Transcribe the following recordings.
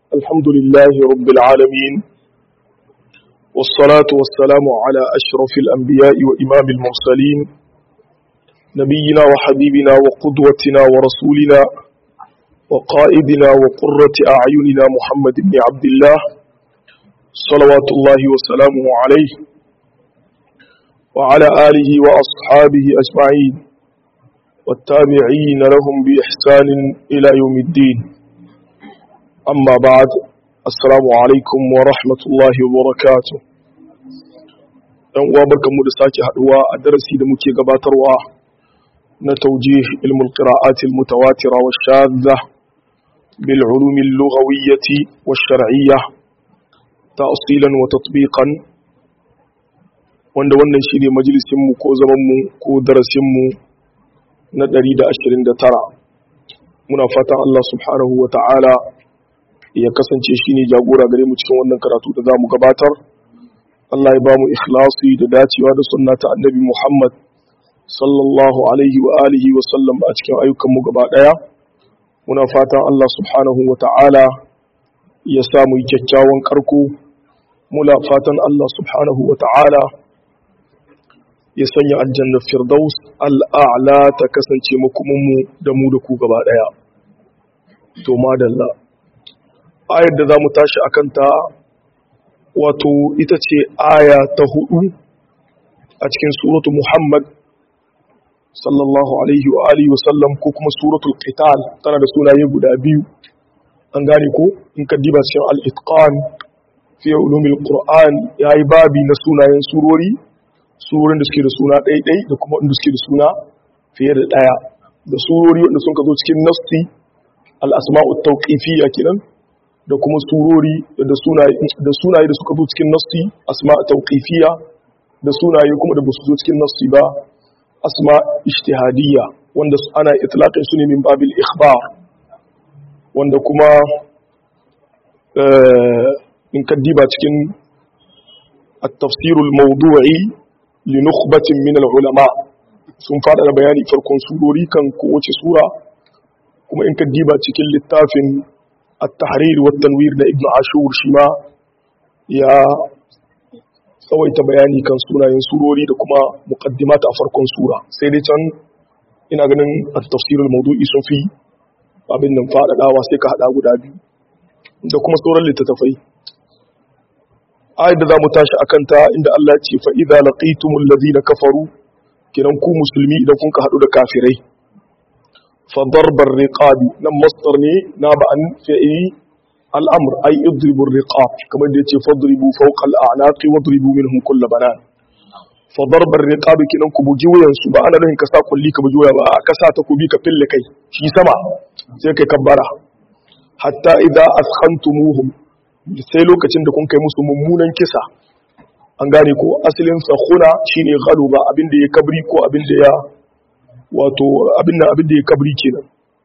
الحمد لله رب العالمين والصلاة والسلام على أشرف الأنبياء وإمام المرسلين نبينا وحبيبنا وقدوتنا ورسولنا وقائدنا وقرة أعيننا محمد بن عبد الله صلوات الله وسلامه عليه وعلى آله وأصحابه أجمعين والتابعين لهم بإحسان إلى يوم الدين أما بعد السلام عليكم ورحمة الله وبركاته ɗan uwa barkanmu da sake haduwa a darasi da muke gabatarwa na tawjih ilmul qira'at al mutawatira wa shadha bil ulum al lughawiyyah wa shar'iyyah ta'silan wa tatbiqan wanda wannan shine majalisin mu ko zaman mu ko darasin mu na 129 muna fatan Allah subhanahu wa ta'ala ya kasance shine jagora gare mu cikin wannan karatu da zamu gabatar Allah ya bamu ikhlasi da dacewa da sunna ta Annabi Muhammad sallallahu alaihi wa alihi wa sallam a cikin ayyukan mu gaba daya muna fatan Allah subhanahu wa ta'ala ya samu kyakkyawan karko muna fatan Allah subhanahu wa ta'ala ya sanya aljanna firdaus al'a'la ta kasance makomin mu da mu da ku gaba daya to madalla ayar da za mu tashi a kanta wato ita ce aya ta 4 a cikin suratu Muhammad sallallahu alaihi wa alihi wasallam ko kuma suratul qital tana da sunaye guda biyu an gane ko in ka diba cikin al-itqan fi ulumil qur'an yayi babi na sunayen surorin da suke da suna ɗaiɗai da kuma wanda suke da suna fiye da ɗaya da surori wanda sun ka zo cikin nasti al-asma'ut tawqifiyya kenan da kuma surori da sunaye da suka zo cikin nassi asma tawqifiyya da sunaye kuma da basu zo cikin nassi ba asma ijtihadiyya wanda ana itlaqin su ne min babil ikhbar wanda kuma in kaddiba cikin at-tafsir al-mawdu'i li nukhbatin min al-ulama sun fada da bayani farkon surori kan kowace sura kuma in kaddiba cikin littafin التحرير والتنوير da Ibn Ashur shi ma ya tsawaita bayani kan sunayen surori da kuma muqaddimata a farkon sura sai dai can ina ganin at-tafsir al-mawdu'i sun fi abin nan fadadawa sai ka hada guda biyu da kuma sauran littattafai ayat da zamu tashi akan ta inda Allah ya ce fa idza laqitumul ladina kafaru kiran ku musulmi idan kun ka hadu da kafirai فضرب الرقاب نم مصدر ني نابع عن فعل الامر اي اضربوا الرقاب كما يجي فضربوا فوق الاعناق واضربوا منهم كل بنان فضرب الرقاب kinan ku buji wuyan su ba ana nufin ka sa kulli ka buji wuya ba ka sa ta kubi ka fille kai shi sama sai kai kabbara hatta idza askhantumuhum sai lokacin da kun kai musu mummunan kisa an gane ko asalin sakhuna shine ghaluba abinda ya kabri ko abinda ya wato abin da ya kabri kenan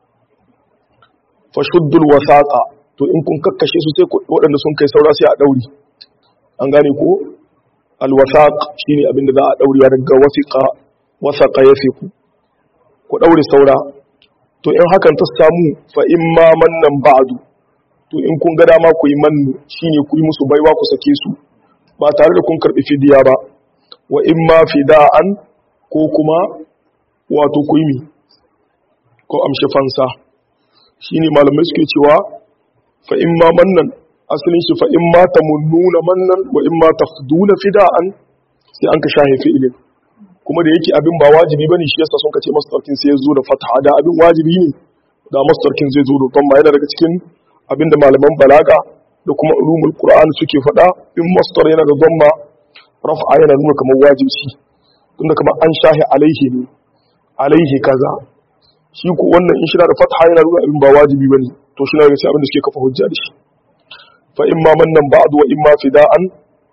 fashuddul wasaqa to in kun kakkashe su sai waɗanda sun kai saura sai a dauri an gane ko alwasaq shine abin da za a dauri daga wasaqa yasiku ku daure saura to in hakan ta samu fa imma mannan ba'du to in kun ga dama ku yi mannu shine ku yi musu baiwa ku sake su ba tare da kun karbi fidiya ba wa imma fida'an ko kuma wato ku yi ko amshi fansa shi ne malamai suke cewa fa in ma mannan asalin shi fa in ma ta munnuna mannan wa in ma ta fuduna fida'an sai an ka shahe fi'ilin kuma da yake abin ba wajibi bane shi yasa sun ka ce masdarkin sai ya zo da fatha da abin wajibi ne da masdarkin zai zo da dhamma yana daga cikin abin da malaman balaga da kuma ulumul qur'an suke faɗa in masdar yana da dhamma raf'a yana nuna kamar wajibi tunda kamar an shahe alaihi ne alaihi kaza shi ko wannan in shina da fatha yana nuna abin ba wajibi bane to shi ne sai abin da suke kafa hujja da shi fa imma mannan ba'd wa imma fida'an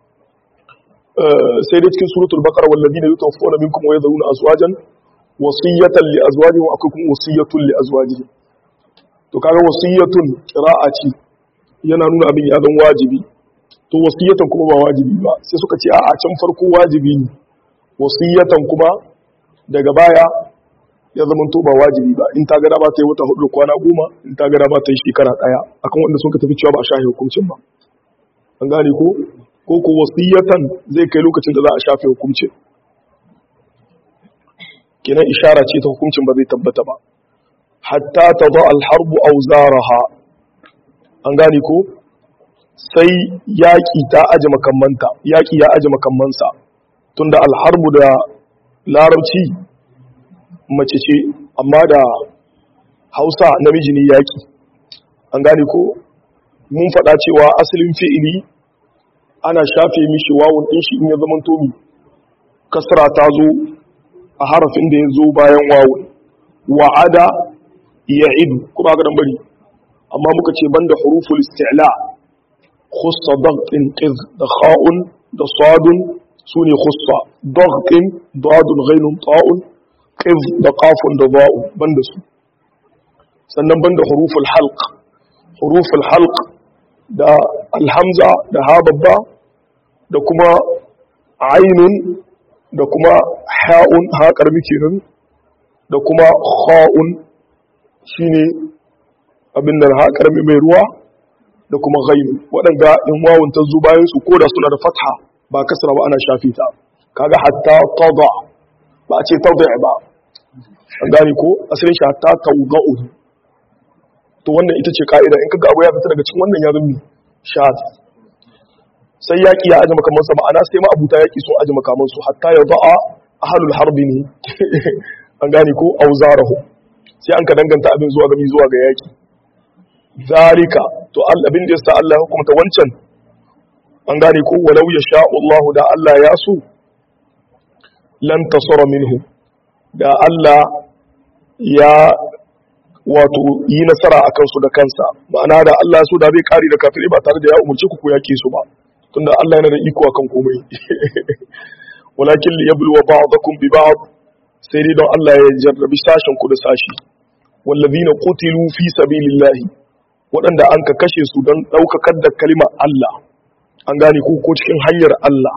sai dai cikin suratul baqara wal ladina yutawaffawna minkum wa yadhuruna azwajan wasiyatan li azwajihim wa akum wasiyatun li azwajihim to kaga wasiyatun qira'a ce yana nuna abin ya zan wajibi to wasiyatan kuma ba wajibi ba sai suka ce a'a can farko wajibi ne wasiyatan kuma daga baya ya zama to ba wajibi ba, in ta ga ba ta yi wata 4 kwana 10, in ta ga ba ta yi shekara 1, akan wanda sun ka tafi cewa ba a shafe hukuncin ba. An gane ko wasiyatan zai kai lokacin da za a shafe hukuncin, kenan ishara ce ta hukuncin ba zai tabbata ba. Hatta tada al-harbu awzaraha, an gane ko sai yaki ta aje makamanta, yaki ya aje makamansa, tunda al-harbu da larabci mace ce, amma da Hausa namiji ne yaki. An gane ko mun faɗa cewa asalin fi'ili ana shafe mishi wawun din shi in ya zama tomi kasra ta zo a harafin da ya zo bayan wawun. Wa'ada ya'idu, kuma ga dan bari, amma muka ce banda huruful isti'la, khussa dagtin qiz da kha'un da sadun sune khussa, dagtin dadun ghainun ta'un, qiz da qafun da ba'un, banda su. Sannan banda huruful halq da alhamza da ha babba da kuma ainun da kuma ha'un, ha karbi kenan, da kuma kha'un shine abin da ha karbi mai ruwa, da kuma ghain. Waɗanda in wawun ta zo bayan su koda suna da fatha ba kasra ba ana shafi ta. Kaga hatta tada ba a ce tada ba, an gane ko asalin shi hatta tawda'u. To wannan ita ce ka'ida, in kaga abu ya fita daga cikin wannan ya zama shad. Sai yaki ya aje makamansa, ma'ana sai ma abuta yaki sun aje makamansu, hatta ya da'a ahlul harbi ne an gane ko auzarahu, sai an ka danganta abin zuwa ga yaki. Zalika to abin da yasa Allah ya hukunta wancan, an gane ko walau yasha Allah, da Allah ya so, lan tasara minhu, da Allah ya wato yi nasara akan su da kansa, ma'ana da Allah so da bai kare da kafirai ba tare da ya umurce ku yake su ba, tunda Allah yana da iko akan komai. Walakin li yabluwa ba'dakum bi ba'd, sai dai don Allah ya jarrabi sashen ku da sashi. Wallazina qutilu fi sabilillahi, waɗanda an ka kashe su don ɗaukakar da kalimar Allah, an gane ko cikin hanyar Allah.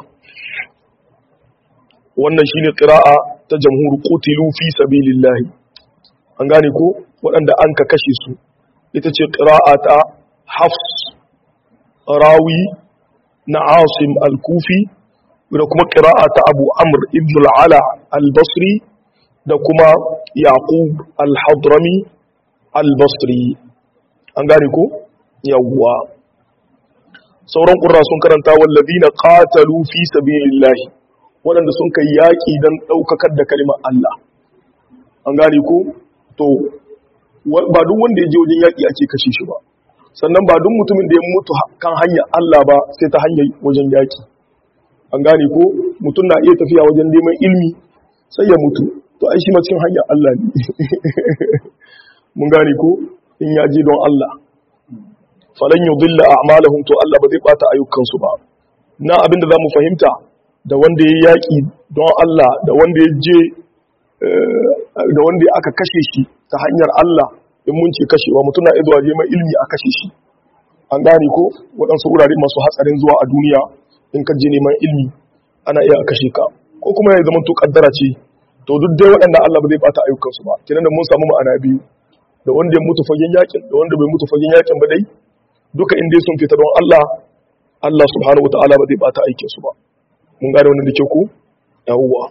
Wannan shine qira'a ta jamhur, qutilu fi sabilillahi, an gane ko waɗanda an ka kashe su. Ita ce qira'a ta Hafs rawi na Asim al-Kufi, da kuma qira'a ta Abu Amr ibn al-Ala al-Basri, da kuma Yaqub al-Hadrami al-Basri, an gane ko yawwa. Sauran qurra sun karanta wallazina qatalu fi sabilillahi, waɗanda sun kai yaƙi don ɗaukakar da kalimar Allah, an gane ko. To ba duk wanda ya je wajen yaƙi ake kashe shi ba, sannan ba duk mutumin da ya mutu kan hanyar Allah ba sai ta hanyar wajen yaƙi, an gane ko. Mutum na iya tafiya wajen neman ilmi sai ya mutu, to ai shi ma cikin hanyar Allah ne. Mun gane ko, in ya je don Allah, falan yudilla a'malahum, to Allah ba zai bata ayyukansu ba. Na abin da zamu fahimta, da wanda ya yaƙi don Allah, da wanda ya je da wanda aka kashe shi ta hanyar Allah, in mun ce kashewa, mutum na iya zuwa neman ilmi a kashe shi, an gane ko. Waɗansu wurare masu hatsarin zuwa a duniya, in ka je neman ilmi ana iya a kashe ka, ko kuma ya zama to kaddara ce. To duk dai waɗanda Allah ba zai bata ayyukansu ba, kenan da mun samu ma'ana biyu, da wanda ya mutu fagen yakin da wanda bai mutu fagen yakin ba, dai duka inda sun fita don Allah, Allah subhanahu wataala ba zai bata aikinsu ba. Mun gane wannan da ke ku yawwa.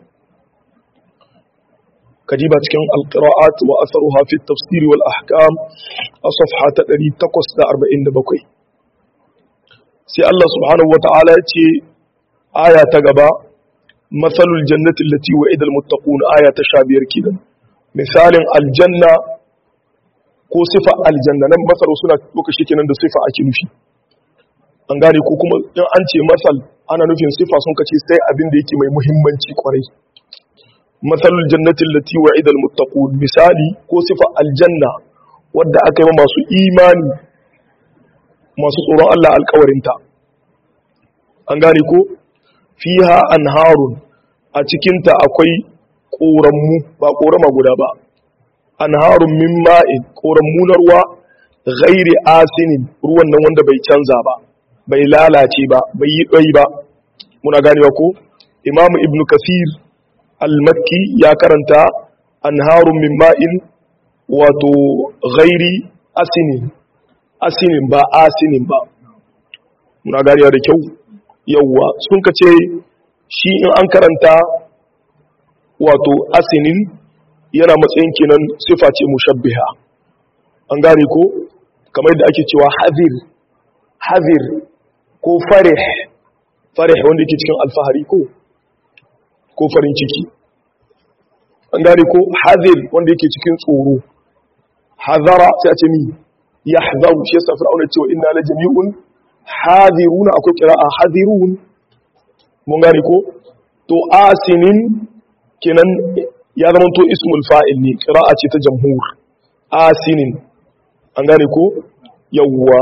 Kadiba cikin alqira'at wa atharuha fi at-tafsir wal ahkam a safha ta 847. Sai Allah subhanahu wataala ya ce aya ta gaba, mathalul jannati allati wa'ida al-muttaqun, aya ta 15 kenan. Misalin aljanna ko sifa aljanna, nan masaru suna lokaci kenan da sifa ake nufi, an gane ko. Kuma in an ce masal ana nufin sifa, sun kace sai abin da yake mai muhimmanci kwarai. Mathalul jannati allati wa'ida almuttaqun, misali ko sifa aljanna wadda aka yi masu imani, masu tsoron Allah alƙawarinta, an gane ko. Fiha anharun, a cikinta akwai ƙorammu, ba ƙorama guda ba, anharun min ma'in, ƙorammu na ruwa, ghairi asinin, ruwan nan wanda bai canza ba, bai lalace ba, bai yi ɗoyi ba. Muna ganewa ko. Imamu ibn Kathir al-Makki ya karanta anharun min ma'in wato ghairi asinin ba asinin ba muna gariya da kyau yawwa sun ka ce shi in an karanta wato asinin yana matsayin kenan sifa ce mushabbiha an gane ko kamar yadda ake cewa hazir ko farih wanda yake cikin alfahari ko farin ciki an gane ko hazir wanda yake cikin tsoro hazara sai a ce ni yahzaru shi yasa fir'auna cewa inna la jami'un hadiruna akwai qira'a hadirun mun gane ko to asinin kenan ya zama to ismul fa'il ne qira'a ce ta jamhur asinin an gane ko yawwa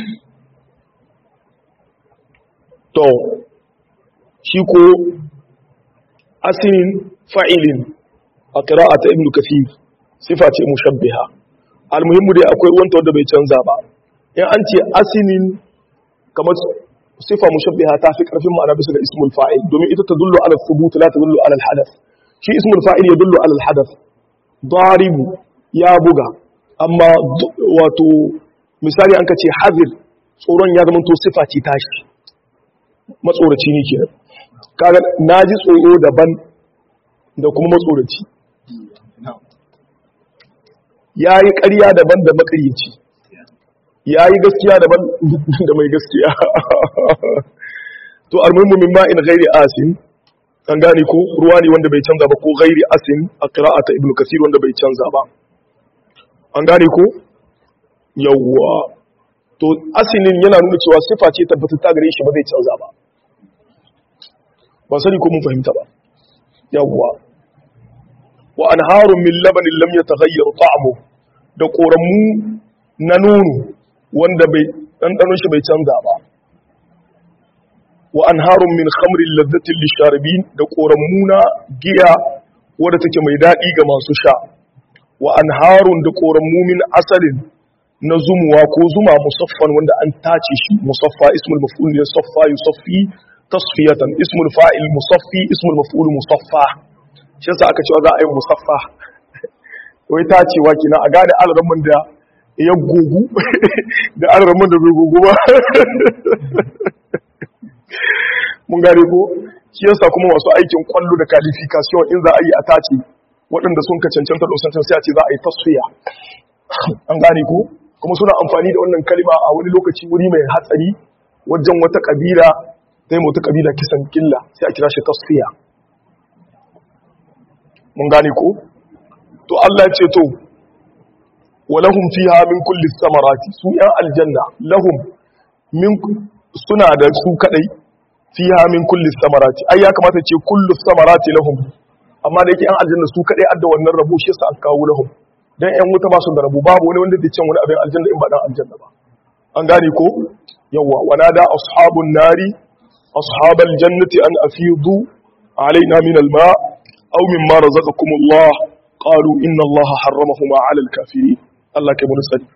to shi ko asinin fa'ilin a qira'a ta ibnu kathir sifa ce mushabbiha almuhimmu dai akwai wanda wanda bai canza ba in an ce asinin kamar sifa mushabbiha ta fi karfin ma'ana bisa ga ismul fa'il domin ita tadullu ala thubut la tadullu ala al-hadath shi ismul fa'il yadullu ala al-hadath daribu ya buga amma wato misali an kace hazir tsoron ya zama to sifa ce tashi matsoraci ne kenan kaga naji tsoro daban da kuma matsoraci yayi ƙarya daban da makaryaci yayi gaskiya daban da mai gaskiya to almuhimmu min ma'in ghairi asin an gane ko ruwa ne wanda bai canza ba ko ghairi asin a qira'ata ibnu kasir wanda bai canza ba an gane ko yawwa to asinin yana nuna cewa sifa ce tabbatar gare shi ba zai canza ba ba sani ko mun fahimta ba yawwa wa anharun min labanin lam yataghayyar ta'mu da koramu na nono wanda bai dandanon shi bai canza ba wa anharun min khamrin ladhatin lisharibin da koramu na giya wadda take mai dadi ga masu sha wa anharun da koramu min asalin na zumuwa ko zuma musaffan wanda an tace shi musaffa ismul maf'ul ne saffa yusaffi tasfiyatan ismul fa'il musaffi ismul maf'ul musaffa shi yasa aka cewa za a yi musaffa wai tacewa kina a gane alramin da ya gugu da alramin da bai gugu ba mun gane ko shi yasa kuma masu aikin kwallo da qualification in za a yi a tace waɗanda sun ka cancanta dosancin sai a ce za a yi tasfiya an gane ko kuma suna amfani da wannan kalima a wani lokaci wuri mai hatsari wajen wata kabila sai wata kabila kisan killa sai a kira shi tasfiya mun gane ko to Allah ya ce to walahum fiha min kulli samarati su yan aljanna lahum min suna da su kadai fiha min kulli samarati ai ya kamata ce kullu samarati lahum amma da yake yan aljanna su kadai adda wannan rabo shi yasa an kawo lahum dan yan wuta ba su da rabo babu wani wanda zai cin wani abin aljanna in ba dan aljanna ba an gane ko yawa wanada ashabun nari ashabal jannati an afidu alaina min alma aw mimma razaqakumullah qalu inna allaha harramahuma ala alkafirin Allah kai mun sani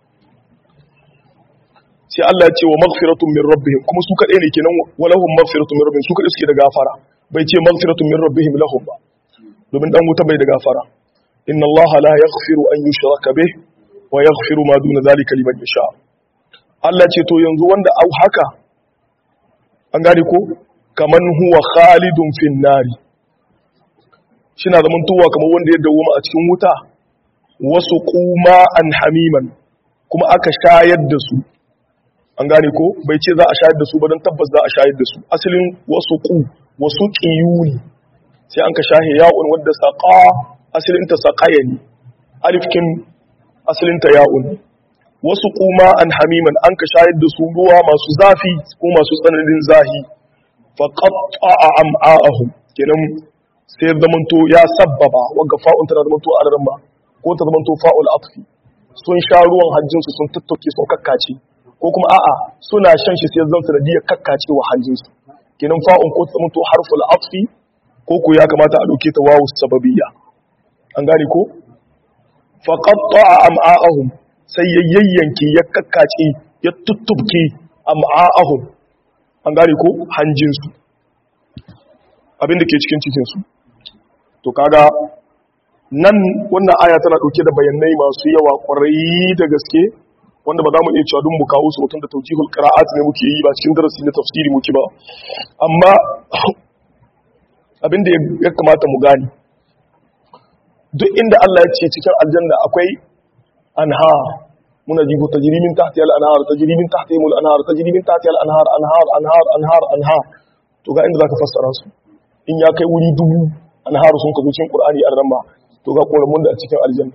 sai Allah ya ce wa maghfiratun min rabbihim kuma su kadai ne kenan walahum maghfiratun min rabbihim su kadai suke da gafara bai ce maghfiratun min rabbihim lahum ba domin dan wuta bai da gafara inna allaha la yaghfiru an yushraka bih wa yaghfiru ma duna dhalika liman yasha Allah ce to yanzu wanda au haka an gane ko kaman huwa khalidun fin nari shina zaman tuwa kamar wanda ya dawo a cikin wuta wasu kuma an hamiman kuma aka shayar da su an gane ko bai ce za a shayar da su ba don tabbas za a shayar da su asalin wasu qiyuni sai an ka shahe ya'un wadda saqa asalin ta saqaya ne alifkin asalin ta ya'un wasu kuma an hamiman an ka shayar da su ruwa masu zafi ko masu tsananin zahi fa qatta'a am'a'ahum kenan sai zamanto ya sabbaba wanda fa'un tana zamanto a ramma ko ta zamanto fa'ul atfi sun sha ruwan hanjinsu sun tattauke sun kakkace ko kuma a'a suna shan shi sai zan sanadiyar kakkace wa hanjinsu kenan fa'un ko ta zamanto harful atfi ko ko ya kamata a dauke ta wawu sababiyya an gane ko fa qatta'a am'a'ahum sai ya yayyanke ya kakkace ya tuttubke am'a'ahum an gane ko hanjinsu abin da ke cikin cikinsu to kaga nan wannan aya tana dauke da bayanai masu yawa kwarai da gaske wanda ba za mu iya cewa dun mu kawo su mutum da tawjihul qira'at ne muke yi ba cikin darasi na tafsiri muke ba amma abinda ya kamata mu gani duk inda Allah ya ce cikin aljanna akwai anhar muna jigo tajri min tahtiha al-anhar tajri min tahtihim al-anhar tajri min tahtiha al-anhar anhar to ga inda zaka fassara su in ya kai wuri dubu anhar sun kazo cikin Qur'ani an ramba to ga koramun da a cikin aljanna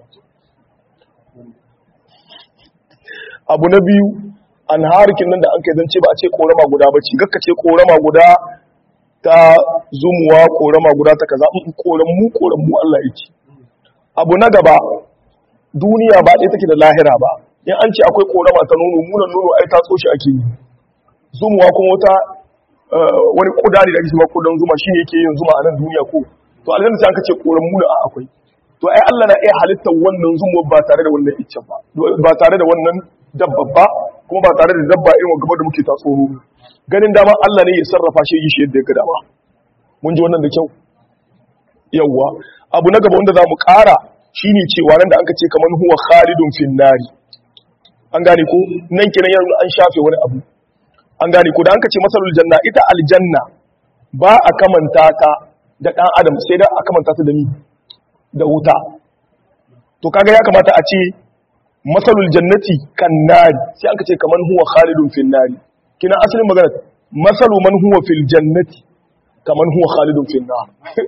abu na biyu anharikin nan da an kai dan ce ba a ce korama guda bace gakka ce korama guda ta zumuwa korama guda ta kaza koramu Allah yake abu na gaba duniya ba ɗaya take da lahira ba in an ce akwai korama ta nono munan nono ai ta tsoshi ake yi zumuwa kuma wata wani kuda ne da ake cewa kudan zuma shine yake yin zuma a nan duniya ko to aljanna sai aka ce koramu da akwai to ai Allah na iya halittar wannan zumuwa ba tare da wannan iccen ba tare da wannan dabba ba kuma ba tare da dabba irin gaba da muke tatsoro ganin dama Allah ne ya sarrafa shi yi shi yadda ya ga dama mun ji wannan da kyau yawwa abu na gaba wanda za mu ƙara shine cewa nan da an ka ce kaman huwa khalidun fin nari an gane ko nan kenan yanzu an shafe wani abu an gane ko da an ka ce masalul janna ita aljanna ba a kamanta ta da dan adam sai da a kamanta ta da ni da wuta to kaga ya kamata a ce masalul jannati kan nari sai an ka ce kaman huwa khalidun fin nari kina asalin magana masalu man huwa fil jannati kaman huwa khalidun fin nar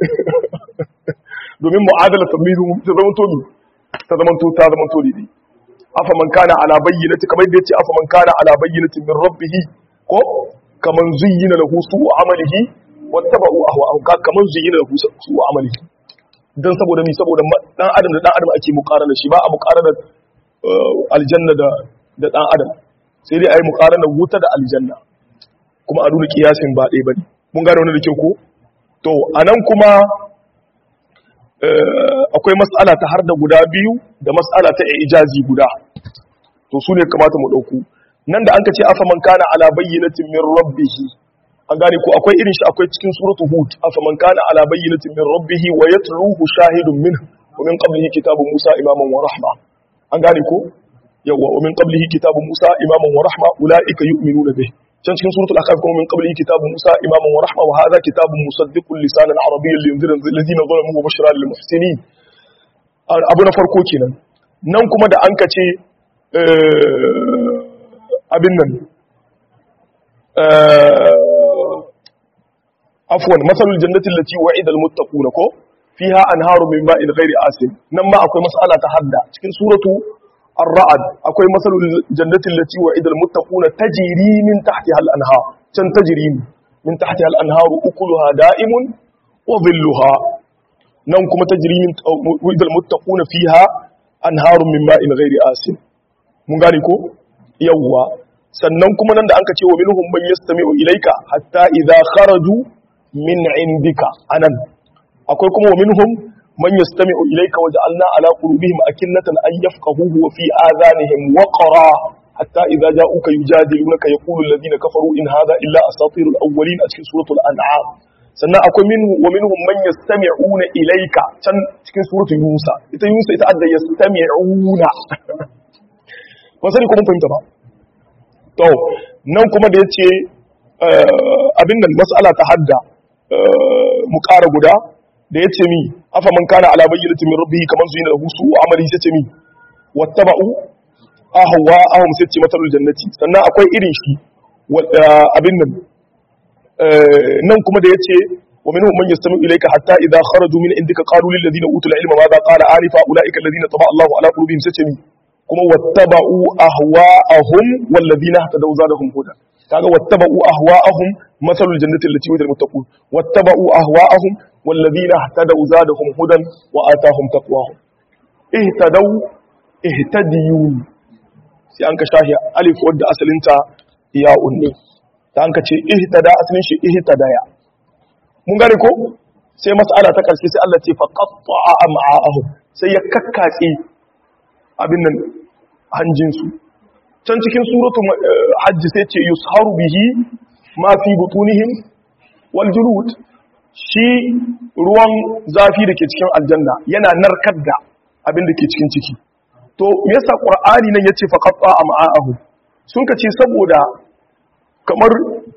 domin mu'adala tamizu ta zaman to dai afa man kana ala bayyinati kamar da yace afa man kana ala bayyinatin min rabbih ko kaman zuyyina lahu su'u amalihi wattaba'u ahwa'ahum kaman zuyyina lahu su'u amalihi dan saboda dan adam da dan adam ake muqarana shi ba a muqarana aljanna da dan adam sai dai ayi muqarana wuta da aljanna kuma a nuna kiyasin ba ɗaya bane mun gane wannan da kyau ko to anan kuma akwai mas'ala ta har da guda biyu da mas'ala ta ijazi guda to su ne kamata mu dauku nan da anka ce afa man kana ala bayyinatin min rabbih an gane ko akwai irin shi akwai cikin suratu hud afa man kana ala bayyinatin min rabbih wa yatluhu shahidun minhu wa min qablihi kitabu musa imaman wa rahma an gane ko yawa wa min qablihi kitabu musa imaman wa rahma ulaika yu'minuna bih can cikin suratul ahqaf kuma min qablihi kitabu musa imaman wa rahma wa hadha kitabun musaddiqun lisanan arabiyyan liyunzira alladhina zalamu wa bushra lil muhsinin abu na farko kenan nan kuma da an kace abin nan afwan masalul jannati allati wa'ida al muttaqun ko fiha anharu min ma'in ghairi asin nan ma akwai mas'ala ta hadda cikin suratu الرعد akwai masalul jannatin lati wa'idal muttaquna tajri min tahtiha al-anhar can tajri min tahtiha al-anhar ukuluha da'imun wa dhilluha nan kuma tajri min wa'idal muttaquna fiha anharun min ma'in ghairi asin mun gane ko yawwa sannan kuma nan da anka ce wa minhum man yastami'u ilayka hatta idha kharaju min indika anan akwai kuma wa minhum من يستمع إليك وجعلنا على قلوبهم أكنة أن يفقهوه وفي آذانهم وقرا حتى إذا جاءوك يجادلونك يقول الذين كفروا إن هذا إلا أساطير الأولين أشكي سورة الأنعام سنة أكون منه ومنهم من يستمعون إليك أشكي سورة يوسى إذا يوسى يتعدى يستمعون وصلكم فهمت بقى تو نوكم ديتي أبنى المسألة تحدى مقارب دا da ya ce mi afa man kana ala bayyinatin min rabbihi kaman zuyina lahu su'u amali sai ce mi wattaba'u ahwa'ahum sai ce matalul jannati sannan akwai irin shi abin nan nan kuma da yace wa minhum man yastami'u ilayka hatta idha kharaju min indika qalu lil ladina utul ilma madha qala anifa ulaika alladhina taba Allahu ala qulubihim sai ce mi kuma wattaba'u ahwa'ahum wal ladina ihtadaw zadahum huda kaga wattaba'u ahwa'ahum matalul jannati allati wa'ida al muttaqun wattaba'u ahwa'ahum والذين اهتدوا زادهم هدى وآتاهم تقواهم اهتدوا sai an ka shahi alif wadda asalinta ya unne ta an ka ce ihtada asalin shi ihtadaya mun gane ko sai mas'ala ta karshe sai Allah ce fa qatta'a am'a'ahum sai ya kakkatse abin nan hanjin su can cikin suratul hajj sai ce yusharu bihi ma fi butunihim wal julud shi ruwan zafi da ke cikin aljanna yana narkar da abin da ke cikin ciki to me yasa qur'ani nan yace faqatta am'a'ahu sun kace saboda kamar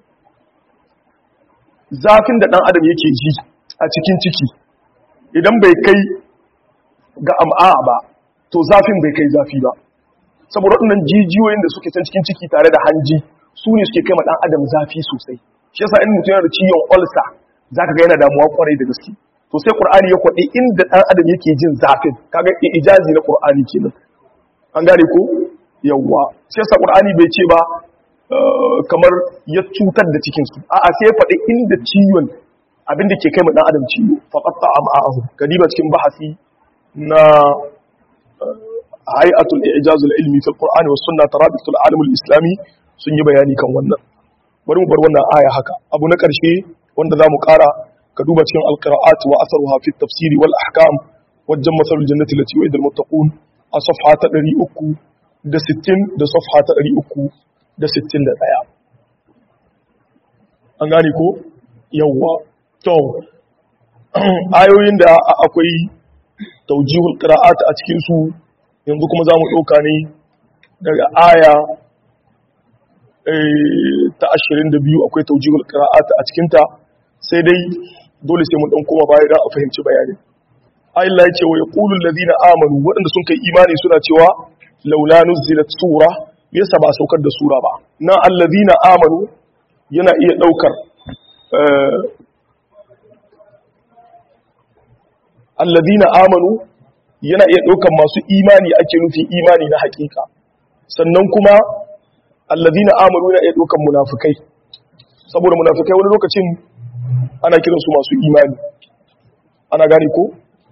zafin da dan adam yake ji a cikin ciki idan bai kai ga am'a ba to zafin bai kai zafi ba saboda waɗannan jijiyoyin da suke can cikin ciki tare da hanji su ne suke kai ma dan adam zafi sosai shi yasa in mutum yana da ciwon ulcer zaka ga yana damuwa kwarai da gaske to sai qur'ani ya kwadi inda dan adam yake jin zafin kaga ijazi na qur'ani kenan an gane ko yawa shi yasa qur'ani bai ce ba kamar ya cutar da cikin su a'a sai ya faɗi inda ciwon abin da ke kai ma dan adam ciwo faqatta am'a'ahu kadiba cikin bahasi na hay'atul i'jazul ilmi fil qur'ani was sunnah tarabitul alamul islami sun yi bayani kan wannan bari mu bar wannan aya haka abu na karshe wanda zamu kara ka duba cikin alqira'at wa atharuha fi tafsiri wal ahkam wajen masalul jannati lati wa'ida al muttaqun a safha ta 360 da safha ta 361 an gane ko yawa to ayoyin da akwai taujihul qira'at a cikin su yanzu kuma zamu dauka ne daga aya ta 22 akwai taujihul qira'at a cikin ta sai dai dole sai mun dan koma baya da a fahimci bayani Allah ya ce wa yaqulu alladhina amanu wadanda sun kai imani suna cewa laula nuzilat sura yasa ba saukar da sura ba na alladhina amanu yana iya daukar alladhina amanu yana iya daukar masu imani ake nufi imani na hakika sannan kuma alladhina amanu yana iya daukar munafikai saboda munafikai wani lokacin ana kiransu masu imani ana gane ko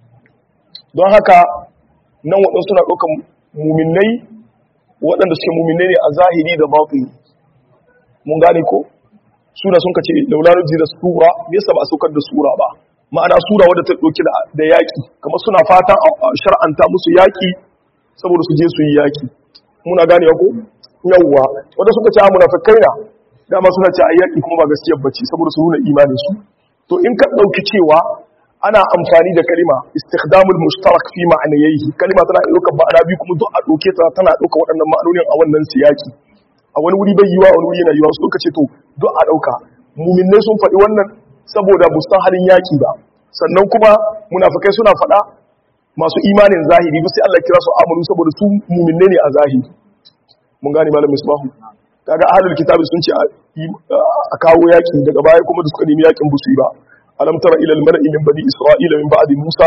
don haka nan waɗansu suna ɗaukar muminai waɗanda suke muminai ne a zahiri da batini mun gane ko suna sun kace laularu da sura yasa ba a saukar da sura ba ma'ana sura wadda ta ɗauki da yaƙi kamar suna fatan shar'anta musu yaƙi saboda su je su yi yaƙi muna gane ko yawwa wanda suka ce munafikai na dama suna ce a yaƙi kuma ba gaskiyar bace saboda su nuna imanin su to in ka ɗauki cewa ana amfani da kalima istikhdamul mushtarak fi ma'anayihi kalima tana ɗaukar ma'ana biyu kuma duk a ɗauke ta tana ɗaukar waɗannan ma'anonin a wannan siyaki a wani wuri bai yiwa a wani wuri yana yiwa su ce to duk a ɗauka muminai sun faɗi wannan saboda bu san halin yaƙi ba sannan kuma munafikai suna faɗa masu imanin zahiri ba sai Allah kira su amanu saboda su muminai ne a zahiri mun gane malam misbahu kaga ahlul kitabi sun ce a kawo yaƙi daga baya kuma da suka nemi yaƙin busu yi ba ألم تر إلى الملأ من بني إسرائيل من بعد موسى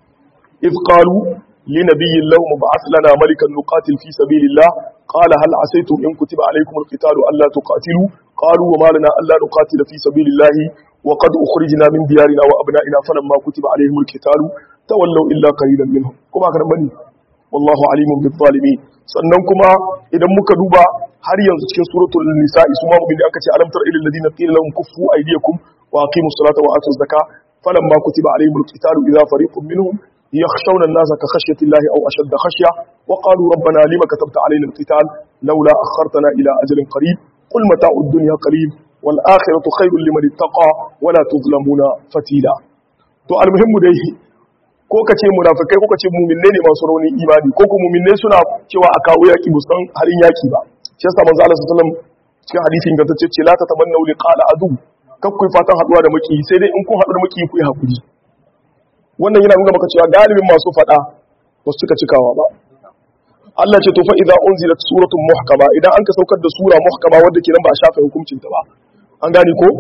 إذ قالوا لنبي لهم ابعث لنا ملكا نقاتل في سبيل الله قال هل عسيتم إن كتب عليكم القتال ألا تقاتلوا قالوا وما لنا ألا نقاتل في سبيل الله وقد أخرجنا من ديارنا وأبنائنا فلما كتب عليهم القتال تولوا إلا قليلا منهم كما كان بني والله عليم بالظالمين sannan kuma idan muka duba har yanzu cikin suratul nisa'i su ma mu bin aka ce alam tar ilal ladina qila lahum kuffu aydiyakum wa aqimus salata wa atuz zakata falamma kutiba alayhimul qitalu idha fariqun minhum yakhshawna an-nasa ka khashyati llahi aw ashadda khashya wa qalu rabbana lima katabta alayna al-qital laula akhartana ila ajalin qarib qul mata'ud dunya qalil wal akhiratu khayrun liman ittaqa wa la tuzlamuna fatila to almuhimmu dai ko ka ce munafikai ko ka ce mu'minai ne masu raunin imani ko kuma mu'minai suna cewa a kawo yaki musan halin yaki ba shi yasa manzo Allah sallallahu alaihi wasallam cikin hadisin da tace ce la tatamannu liqala adu kar ku fatan haduwa da maki sai dai in kun hadu da maki ku yi hakuri wannan yana nuna maka cewa galibin masu fada ba su cikawa ba Allah ce to fa idza unzilat suratun muhkama idan an ka saukar da sura muhkama wadda kenan ba a shafe hukuncin ta ba an gane ko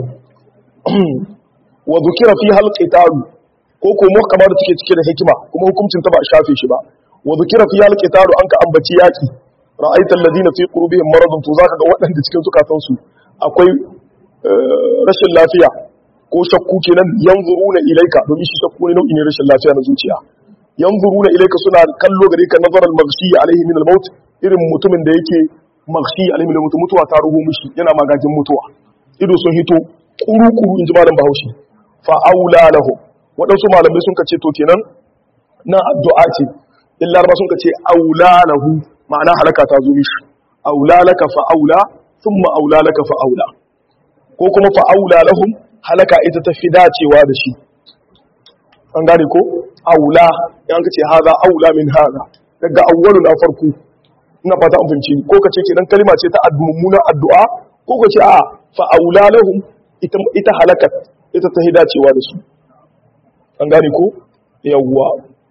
wa dhukira fiha al-qitalu ko muhkama da take cike da hikima kuma hukuncin ta ba a shafe shi ba wa dhukira fiha al-qitalu an ka ambaci yaki ra'aita alladhina fi qulubihim maradun to zaka ga waɗanda cikin zukatan su akwai rashin lafiya ko shakku kenan yanzuruna ilaika domin shi shakku ne nau'i ne rashin lafiya na zuciya yanzuruna ilaika suna kallo gare ka nazaral maghshi alaihi min al-maut irin mutumin da yake maghshi alaihi min al-maut mutuwa ta ruhu mishi yana magajin mutuwa ido sun hito kuru-kuru inji malam Bahaushe fa aula lahu wadansu malamai sun kace to kenan nan addu'a ce illa ba sun kace aula lahu ma'ana halaka ta zo mishi aula laka fa aula thumma aula laka fa aula ko kuma fa aula lahum halaka ita ta fi dacewa da shi an gane ko aula yan ka ce haza aula min haza daga awwalu na farko ina fata an fahimci ko ka ce kenan kalma ce ta mummunan addu'a ko ka ce a fa aula lahum ita halakat ita ta dacewa da su an gane ko yawwa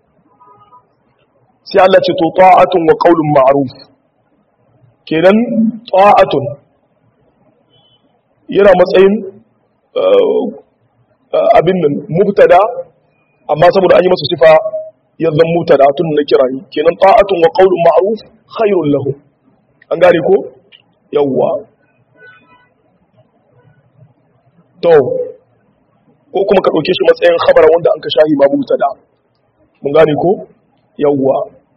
sai Allah ce to ta'atun wa qaulun ma'ruf kenan ta'atun yana matsayin abin nan mubtada amma saboda an yi masa sifa ya zan mubtada tun na kira ni kenan ta'atun wa qaulun ma'ruf khairul lahu an gane ko yawwa to ko kuma ka dauke shi matsayin khabara wanda an ka shahi ma mubtada mun gane ko yawwa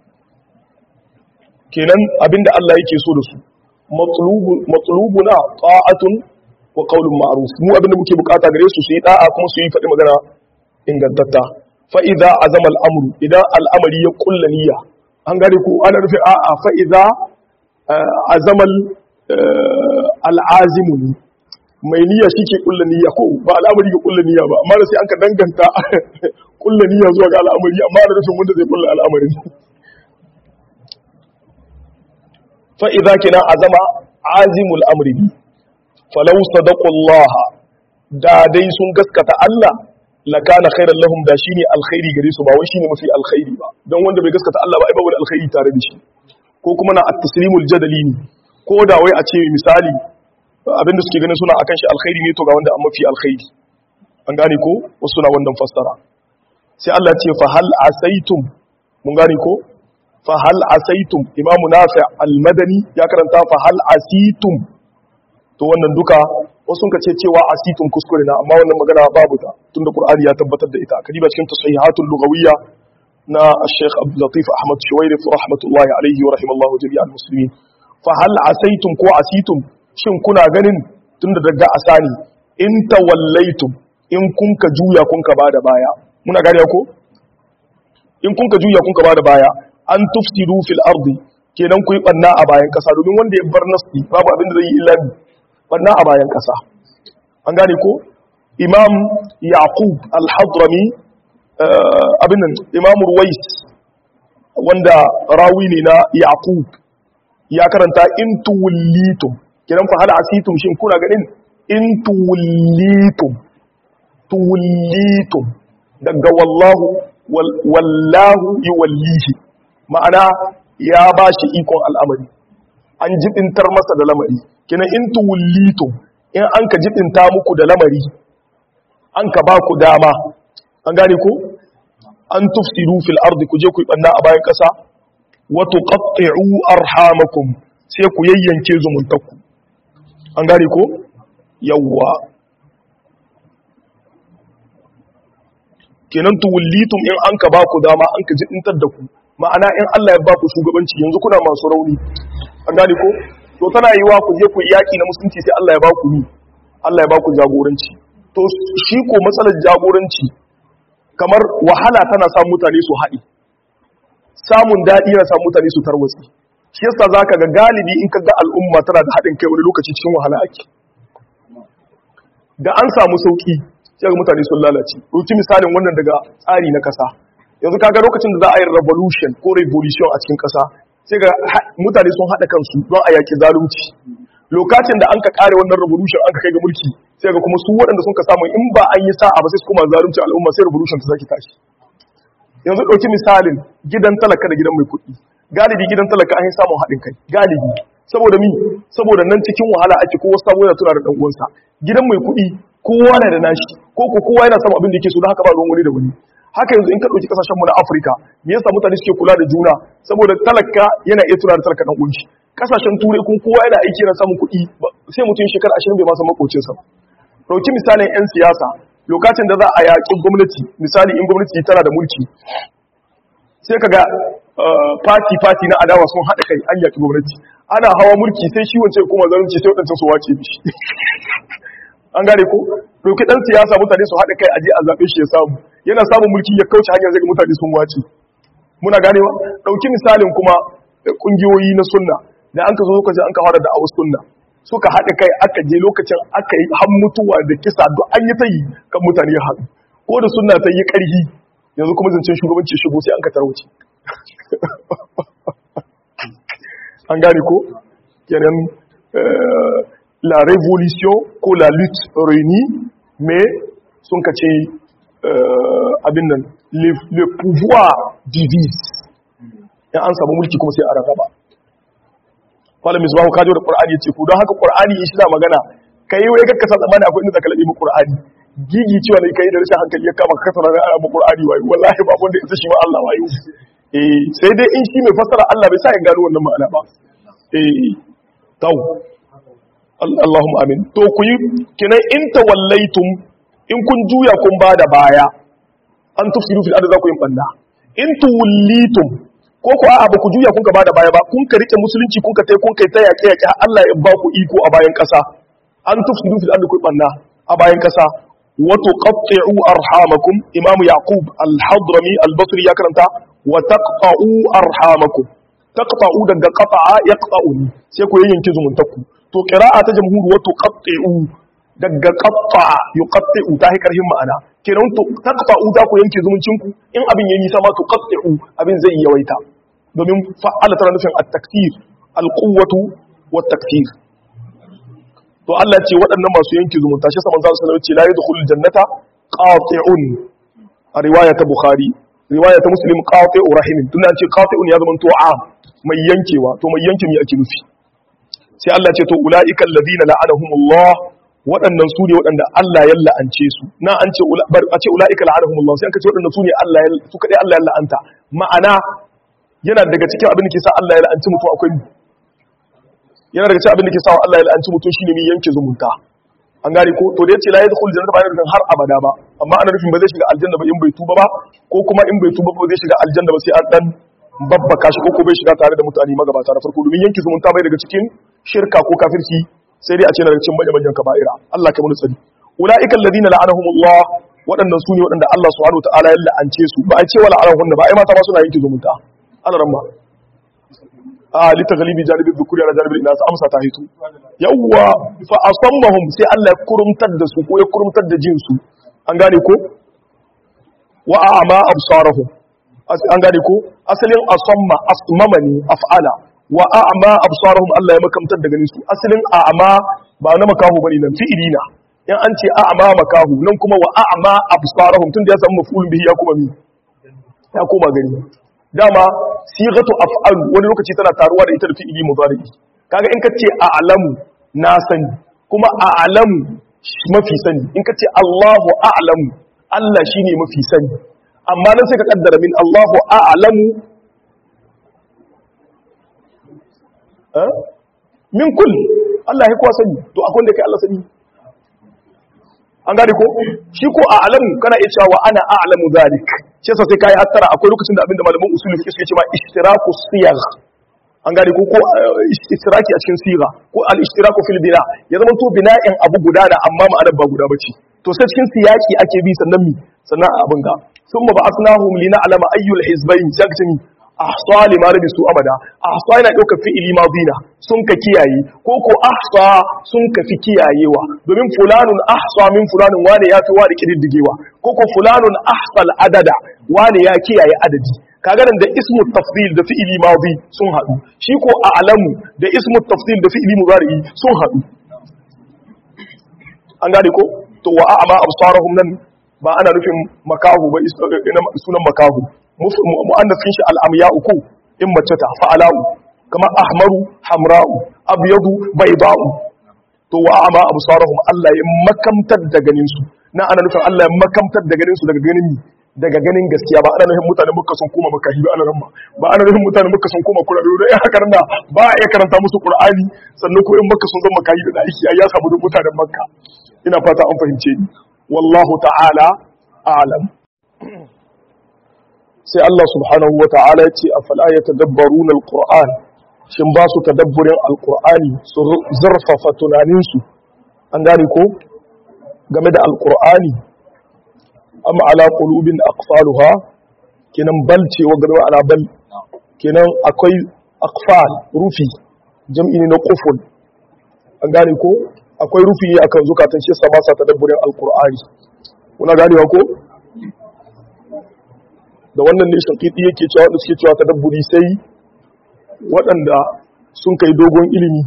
kenan abinda Allah yake so da su matlubuna ta'atun wa qaulun ma'ruf mu abinda muke bukata gare su su yi da'a kuma su yi faɗi magana ingantatta fa idza azama al-amru idan al'amari ya kulla niyya an gane ko ana rufe a'a fa idza azama al-azimu mai niyya shike kulla niyya ko ba al'amari ga kulla niyya ba amma sai an ka danganta kulla niyya zuwa ga al'amari amma ana rufin wanda zai kulla al'amarin fa idza kana azama azimul amri falau sadaqullaha da dai sun gaskata Allah lakana khairan lahum da shine alkhairi gare su ba wai shine mafi alkhairi ba dan wanda bai gaskata Allah ba ai babu alkhairi tare da shi ko kuma na at-taslimul jadali ne ko da wai a ce misali abinda suke ganin suna akan shi alkhairi ne to ga wanda an mafi alkhairi an gane ko wasu suna wannan fassara sai Allah ce fa hal asaitum mun gane ko fa hal asaitum imamu nafi al-madani ya karanta fa hal asitum to wannan duka wasu ka ce cewa asitum kuskure na amma wannan magana babu ta tunda qur'ani ya tabbatar da ita kadiba cikin tasahihatul lughawiyya na Sheikh Abdul Latif Ahmad Shuwairif rahmatullahi alayhi wa rahimallahu jami'al muslimin fa hal asaitum ko asitum shin kuna ganin tunda daga asani in tawallaitum in kun ka juya kun ka bada baya muna gane ko in kun ka juya kun ka bada baya an tufsidu fil ardi kenan ku yi banna a bayan kasa domin wanda ya bar nasti babu abin da zai yi illa banna a bayan kasa an gane ko imam yaqub al-hadrami abin imam ruwais wanda rawi ne na yaqub ya karanta in tuwallitum kenan fa hal asitum shin kuna ganin in tuwallitum daga wallahu yuwallihi ma'ana ya ba shi ikon al'amari an jibintar masa da lamari kina in tuwullitum in an ka jibinta muku da lamari an ka ba ku dama an gane ko an tufsidu fil ardi ku je ku yi banna a bayan kasa wa tuqatti'u arhamakum sai ku yayyanke zumuntakku an gane ko yawwa kenan tuwullitum in an ka ba ku dama an ka jibintar da ku ma'ana in Allah ya ba ku shugabanci yanzu kuna masu rauni an gane ko to tana yiwa ku je ku yaki na musulunci sai Allah ya ba ku ni Allah ya ba ku jagoranci to shi ko matsalar jagoranci kamar wahala tana sa mutane su haɗi samun daɗi yana sa mutane su tarwatsi shi yasa zaka ga galibi in kaga al'umma tana da haɗin kai wani lokaci cikin wahala ake da an samu sauki sai ga mutane sun lalace ɗauki misalin wannan daga tsari na kasa yanzu kaga lokacin da za a yi revolution ko revolution a cikin kasa sai ga mutane sun haɗa kansu don a yaƙi zalunci lokacin da an ka kare wannan revolution an ka kai ga mulki sai ga kuma su waɗanda sun ka samu in ba an yi sa'a ba sai su kuma zalunci al'umma sai revolution ta saki tashi yanzu ɗauki misalin gidan talaka da gidan mai kuɗi galibi gidan talaka an yi samun haɗin kai galibi saboda saboda nan cikin wahala ake kowa samu yana tuna da ɗan uwansa gidan mai kuɗi kowa na da nashi ko kowa yana samun abin da yake so don haka ba ruwan wani da wani haka yanzu in ka ɗauki ƙasashen mu na Afirka me yasa mutane suke kula da juna saboda talaka yana iya tuna da talaka ɗan uwanshi ƙasashen turai kun kowa yana aiki yana samun kuɗi sai mutum shekara 20 bai ma san makocinsa ba ɗauki misalin 'yan siyasa lokacin da za a yaƙi gwamnati misali in gwamnati tana da mulki sai kaga fati na adawa sun haɗa kai an yaƙi gwamnati ana hawa mulki sai shi wance kuma zalunci sai waɗancan su wace bishi an gane ko ɗauki ɗan siyasa mutane su haɗa kai aje a zaɓe shi ya samu yana samun mulki ya kauce hanyar zai ga mutane sun wace muna ganewa ɗauki misalin kuma ƙungiyoyi na sunna da an ka zo lokacin an ka fara da awus sunna suka haɗa kai aka je lokacin aka yi har mutuwa da kisa duk an yi ta yi kan mutane ya haɗu ko da sunna ta yi ƙarfi yanzu kuma zancen shugabanci shigo sai an ka tarwace an gane ko kenan la révolution ko la lutte réunie mais sun ka ce abin nan le pouvoir divise in an samu mulki kuma sai a rarraba malamin zuwa kajo da qur'ani yace ko don haka qur'ani shi da magana kai wai kakka sa tsamani akwai inda zaka labe mu qur'ani gigi cewa ne kai da rashin hankali ya kama ka kasara da mu qur'ani wayo wallahi ba wanda ita shi ma Allah wayo sai dai in shi mai fassara Allah bai sa ya gano wannan ma'ana ba taw Allahumma amin to ku yi kinan in tawallaitum in kun juya kun bada baya an tufsidu fil ardi za ku yin banda in tuwallitum ko ku a'a ba ku juya kun ka bada baya ba kun ka rike musulunci kun ka tai kun kai ta yaƙe yaƙe Allah ya ba ku iko a bayan ƙasa an tufsidu fil ardi ku banda a bayan ƙasa wa tuqatti'u arhamakum imam yaqub al-hadrami al-basri ya karanta wa taqta'u arhamakum taqta'u daga qata'a yaqta'u sai ku yanke zumuntakku to qira'a ta jamhur wa tuqatti'u daga qatta'a yuqatti'u ta hikarhin ma'ana kenan to taqta'u za ku yanke zumuncinku in abin yayi nisa ma tuqatti'u abin zai yawaita domin fa'ala tana nufin at-taktir al-quwwatu wat-taktir to Allah ce waɗannan masu yanke zumunta shi sa manzo sallallahu alaihi wasallam ce la yadkhulul jannata qati'un a riwaya ta bukhari riwaya ta muslim qati'u rahimin tunda an ce qati'un ya zama to a mai yankewa to mai yanke me ake nufi sai Allah ce to ulaika alladhina la'anahumullah waɗannan su ne waɗanda Allah ya la'ance su na an ce ulaika la'anahumullah sai an ce waɗannan su ne Allah su kadai Allah ya la'anta ma'ana yana daga cikin abin da ke sa Allah ya la'anci mutum akwai yana daga cikin abin da ke sa Allah ya la'anci mutum shine mai yanke zumunta an gane ko to da yace la yadkhul jannata ba yana nufin har abada ba amma ana nufin ba zai shiga aljanna ba in bai tuba ba ko kuma in bai tuba ba zai shiga aljanna ba sai an dan babbaka shi ko bai shiga tare da mutane magabata na farko domin yanke zumunta bai daga cikin shirka ko kafirci sai dai a ce na daga cikin manyan kaba'ira Allah kai mu tsari ulaika alladhina la'anahumullah waɗannan su ne waɗanda Allah subhanahu wa ta'ala ya la'ance su ba a ce wala alahunna ba ai mata ma suna yanke zumunta alaramma litaghlibi janibi dhukuri ala janibi inas amsa ta hitu yawwa fa asammahum sai Allah ya kurumtar da su ko ya kurumtar da jin su an gane ko wa a'ma absarahum an gane ko asalin asamma asmamani af'ala wa a'ma absarahum Allah ya makamtar da ganin su asalin a'ma ba na makahu bane nan fi'ili na in an ce a'ma makahu nan kuma wa a'ma absarahum tunda ya samu maf'ulun bihi ya kuma mi ya koma gani dama sighatu af'al wani lokaci tana taruwa da ita da fi'ili mudari kaga in kace a'lamu na sani kuma a'lamu mafi sani in kace Allahu a'lamu Allah shine mafi sani amma nan sai ka kaddara min Allahu a'lamu min kull Allah ya kuwa sani to akwai da kai Allah sani an gane ko shi ko a'lamu kana iya cewa ana a'lamu zalik shi yasa sai kai hattara akwai lokacin da abinda malaman usul fiqh suke cewa ishtiraku siyagh an gane ko ishtiraki a cikin siga ko al-ishtiraku fil bina ya zama to bina'in abu guda da amma ma'anar ba guda bace to sai cikin siyaki ake bi sannan abin ga summa ba'athnahum lina'lama ayyul hizbayn sai ahsa lima labisu abada ahsa yana dauka fi'ili madina sun ka kiyaye ko ahsa sun ka fi kiyayewa domin fulanun ahsa min fulanin wane ya fi wani kididdigewa ko fulanun ahsal adada wane ya kiyaye adadi kaga nan da ismu tafdil da fi'ili madi sun hadu shi ko a'lamu da ismu tafdil da fi'ili mudari sun hadu an gane ko to wa a'ma absarahum nan ba ana nufin makahu ba sunan makahu mu'annafin shi al'amya'u ko in mace ta fa'ala'u kama ahmaru hamra'u abyadu bayda'u to wa ama absarahum Allah ya makamtar da ganin su na ana nufin Allah ya makamtar da ganin su daga ganin gaskiya ba ana nufin mutanen Makka sun koma makahi ba ana ramma ba ana nufin mutanen Makka sun koma Qur'ani da haka nan ba ya karanta musu Qur'ani sannan ko in Makka sun zama makahi da aiki ya samu duk mutanen Makka ina fata an fahimce ni wallahu ta'ala a'lam sai Allah subhanahu wa ta'ala ya ce afala yatadabbaruna alquran shin ba su tadabburin alqur'ani su zarfafa tunaninsu an gane ko game da alqur'ani amma ala qulubin aqfaluha kenan bal ce wa garwa ala bal kenan akwai aqfal rufi jam'i ne na quful an gane ko akwai rufi akan zukatan shi yasa ba sa tadabburin alqur'ani kuna ganewa ko da wannan ne shankiti yake cewa wanda suke cewa tadabburi sai waɗanda sun kai dogon ilimi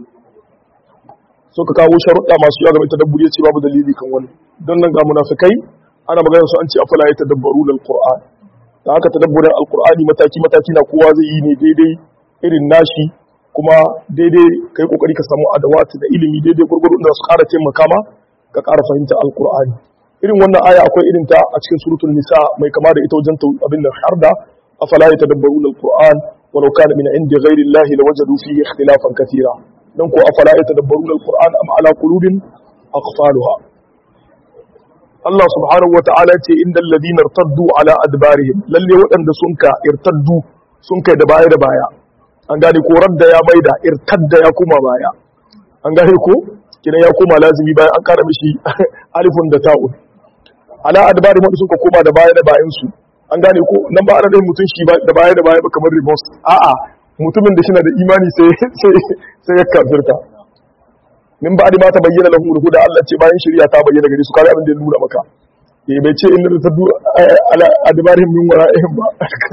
suka kawo sharuɗa masu yawa game tadabburi yace babu dalili kan wani don nan ga munafikai ana magana su an ce afala ya tadabbaru alquran da haka tadabburin alqur'ani mataki mataki na kowa zai yi ne daidai irin nashi kuma daidai kai kokari ka samu adawati da ilimi daidai gurgurun da su ƙara taimaka ma ka ƙara fahimta alqur'ani irin wannan aya akwai irin ta a cikin suratul nisa mai kama da ita wajen abin da har da afala ya tadabbaru alquran walau kana min indi ghairi allahi lawajadu fihi ikhtilafan katira dan ko afala ya tadabbaru alquran am ala qulubin aqfaluha Allah subhanahu wata'ala ce indal ladina irtaddu ala adbarihim lalle waɗanda sun ka irtaddu sun kai da baya an gane ko radda ya maida irtadda ya kuma baya an gane ko kina ya koma lazimi bayan an kara mishi alifun da ta'un ala adbarihim wanda suka koma da bayan su an gane ko nan ba ana da mutun shi da baya ba kamar reverse a'a mutumin da shi na da imani sai ya kafirta min ba ma ta bayyana lahu al-huda Allah ce bayan shari'a ta bayyana gare su kare abin da ya nuna maka bai ce inna taddu ala adbarihim min wara'ihim ba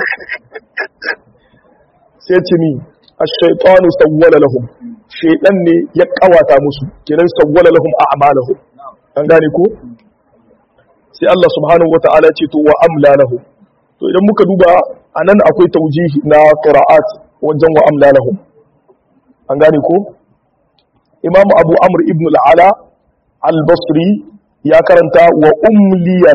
sai ce ni ash-shaytanu sawwala lahum shaytan ne ya kawata musu kenan sawwala lahum a'malahum an gane ko sai Allah subhanahu wata'ala ce to wa amla lahum to idan muka duba anan akwai taujihi na qira'at wajen wa amla lahum an gane ko Imam Abu Amr ibn al-Ala al-Basri ya karanta wa umliya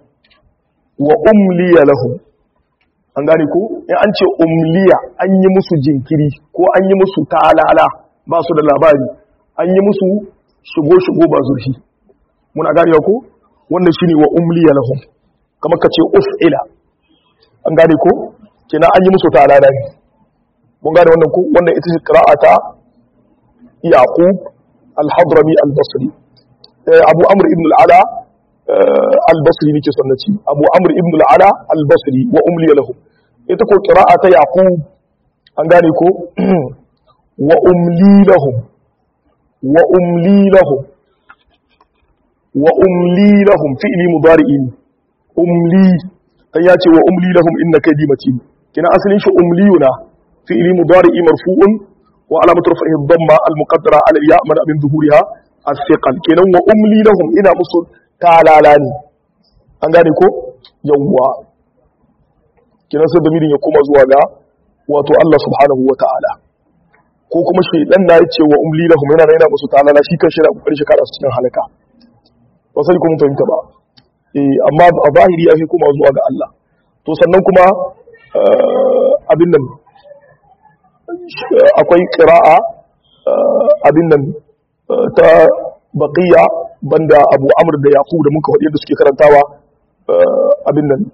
lahum an gane ko in an ce umliya an yi musu jinkiri ko an yi musu talala ba su da labari an yi musu shigo ba zurfi muna gane ko wannan shine wa umliya lahum kamar kace uf'ila an gane ko kina an yi musu talala ne mun gane wannan ko wannan ita ce qira'ata Yaqub al-Hadrami al-Basri Abu Amr ibn al-Ala al-Basri nake son nace Abu Amr ibn al-Ala al-Basri wa umli lahu ita ko qira'a ta Yaqub an gane ko wa umli lahum fi'li mudari'in umli dan yace wa umli lahum inna kaydi matin kina asalin shi umliyuna fi'li mudari'i marfu'un وعلامة رفعه الضمة المقدرة على الياء من من ظهورها الثقل كنن وأملي لهم إلى مصر تعالاني أنغاني كو يوا كنن سيد ميرين يقوم زواغا واتو الله سبحانه وتعالى ko kuma shaydan na yace wa umli lahum yana musu ta'ala shi kan shira kokarin shi kada su cikin halaka ba sai kuma fahimta ba amma a zahiri ya fi kuma zuwa ga Allah to sannan kuma abin nan akwai ƙira'a abin nan ta baqiya banda Abu Amr da Yaqub da muka faɗi da suke karantawa abin nan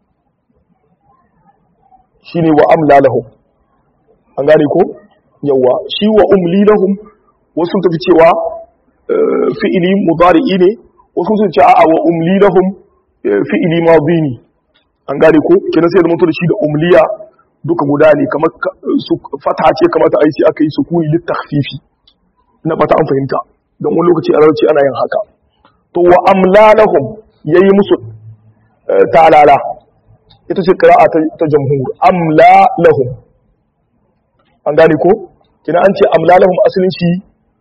shine wa amla lahum an gane ko yawa shi wa umli lahum wasu tafi cewa fi'ili mudari'i ne wasu sun ce a'a wa umli lahum fi'ili madi ne an gane ko kenan sai da mutu da shi da umliya duka guda ne kamar su fata ce kamata a yi sai aka yi sukuni lit takhfifi na fata an fahimta don wani lokaci a rarci ana yin haka to wa amlalahum yayi musu talala ita ce qira'a ta jamhur amlalahum an gane ko kina an ce amlalahum asalin shi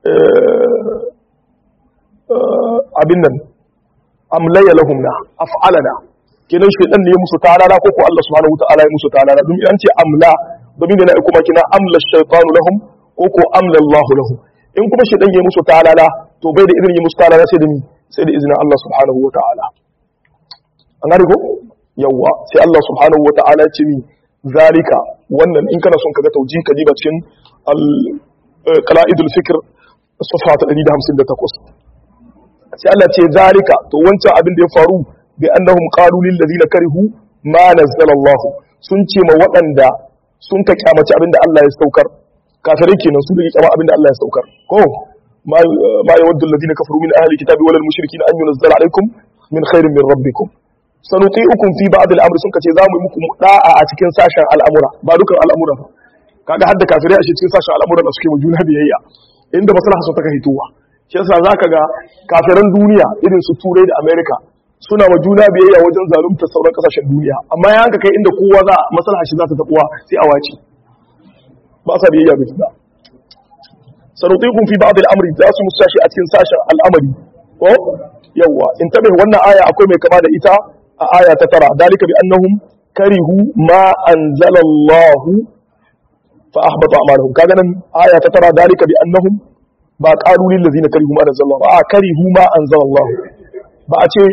abin nan amlaya lahum na af'alana kenan shi dan ne musu talala ko ko Allah subhanahu wataala ya musu talala don an ce amla domin da na kuma kina amla shaytanu lahum ko ko amla Allah lahum in kuma shi dan ya musu talala to bai da irin ya musu talala sai da izinin Allah subhanahu wataala an gane ko yawa sai Allah subhanahu wataala ya ce ni zalika wannan in kana son kaga tauji ka diba cikin qala'idul fikr safha ta 158 sai Allah ce zalika to wancan abin da ya faru bi annahum qalu lil ladina karihu ma nazzala Allah sun ce ma waɗanda sun ka kyamaci abin da Allah ya saukar kafirai kenan sun da kyama abin da Allah ya saukar ko ma yawaddu alladhina kafaru min ahli kitabi wal mushrikin an yunzala alaykum min khairin min rabbikum sanuti'ukum fi ba'd al-amr sun kace zamu yi muku da'a a cikin sashen al'amura ba dukan al'amura ba kaga hadda kafirai a cikin sashen al'amura da suke mu juna biyayya inda maslaha su taka hitowa shi yasa zaka ga kafiran duniya irin su Turai da America suna wa juna biyayya wajen zalunta sauran kasashen duniya amma ya hanka kai inda kowa za maslaha shi za ta tabuwa sai a wace ba sa biyayya ga juna sanutikum fi ba'd al-amri za su musashi a cikin sashen al'amari ko yawa in tabe wannan aya akwai mai kama da ita a aya ta 9 dalika bi annahum karihu ma anzalallahu fa ahbata a'malahum kaga nan aya ta 9 dalika bi annahum ba qalu lil ladina karihu ma anzalallahu ba karihu ma anzalallahu ba a ce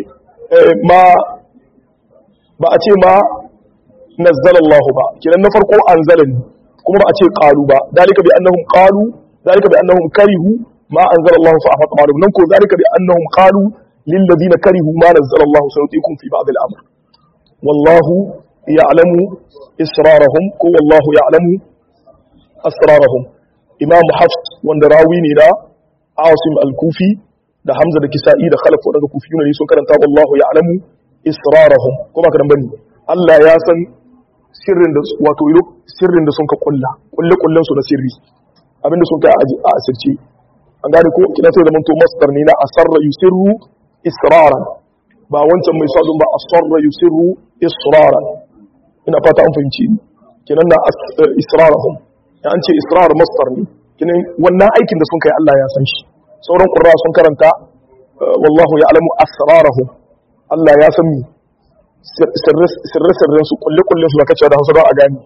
ma nazzalallahu ba kiran na farko anzalani kuma ba a ce qalu ba dalika bi annahum qalu dalika bi annahum karihu ma anzalallahu fa ahbata a'malahum nan ko dalika bi annahum qalu lil ladina karihu ma nazzalallahu sanutikum fi ba'd al-amr wallahu ya'lamu israrahum ko wallahu ya'lamu asrarahum imam hafs wanda rawi ne da asim al-kufi da hamza da kisa'i da khalaf wadanda kufiyuna ne sun karanta wallahu ya'lamu israrahum ko ba kadan bane Allah ya san sirrin da wato sirrin da sun ka kullen su na sirri abinda sun kai a asirce an gane ko kina sai zaman to masdar ne na asarra yusirru israran ba wancan mai sadun ba asarra yusirru israran ina fata an fahimci kenan na israrahum ya an ce israr masdar ne kenan wannan aikin da sun kai Allah ya san shi sauran qurra sun karanta wallahu ya'lamu asrarahum Allah ya san mi sirrin su kulle su da kace da Hausa don a gani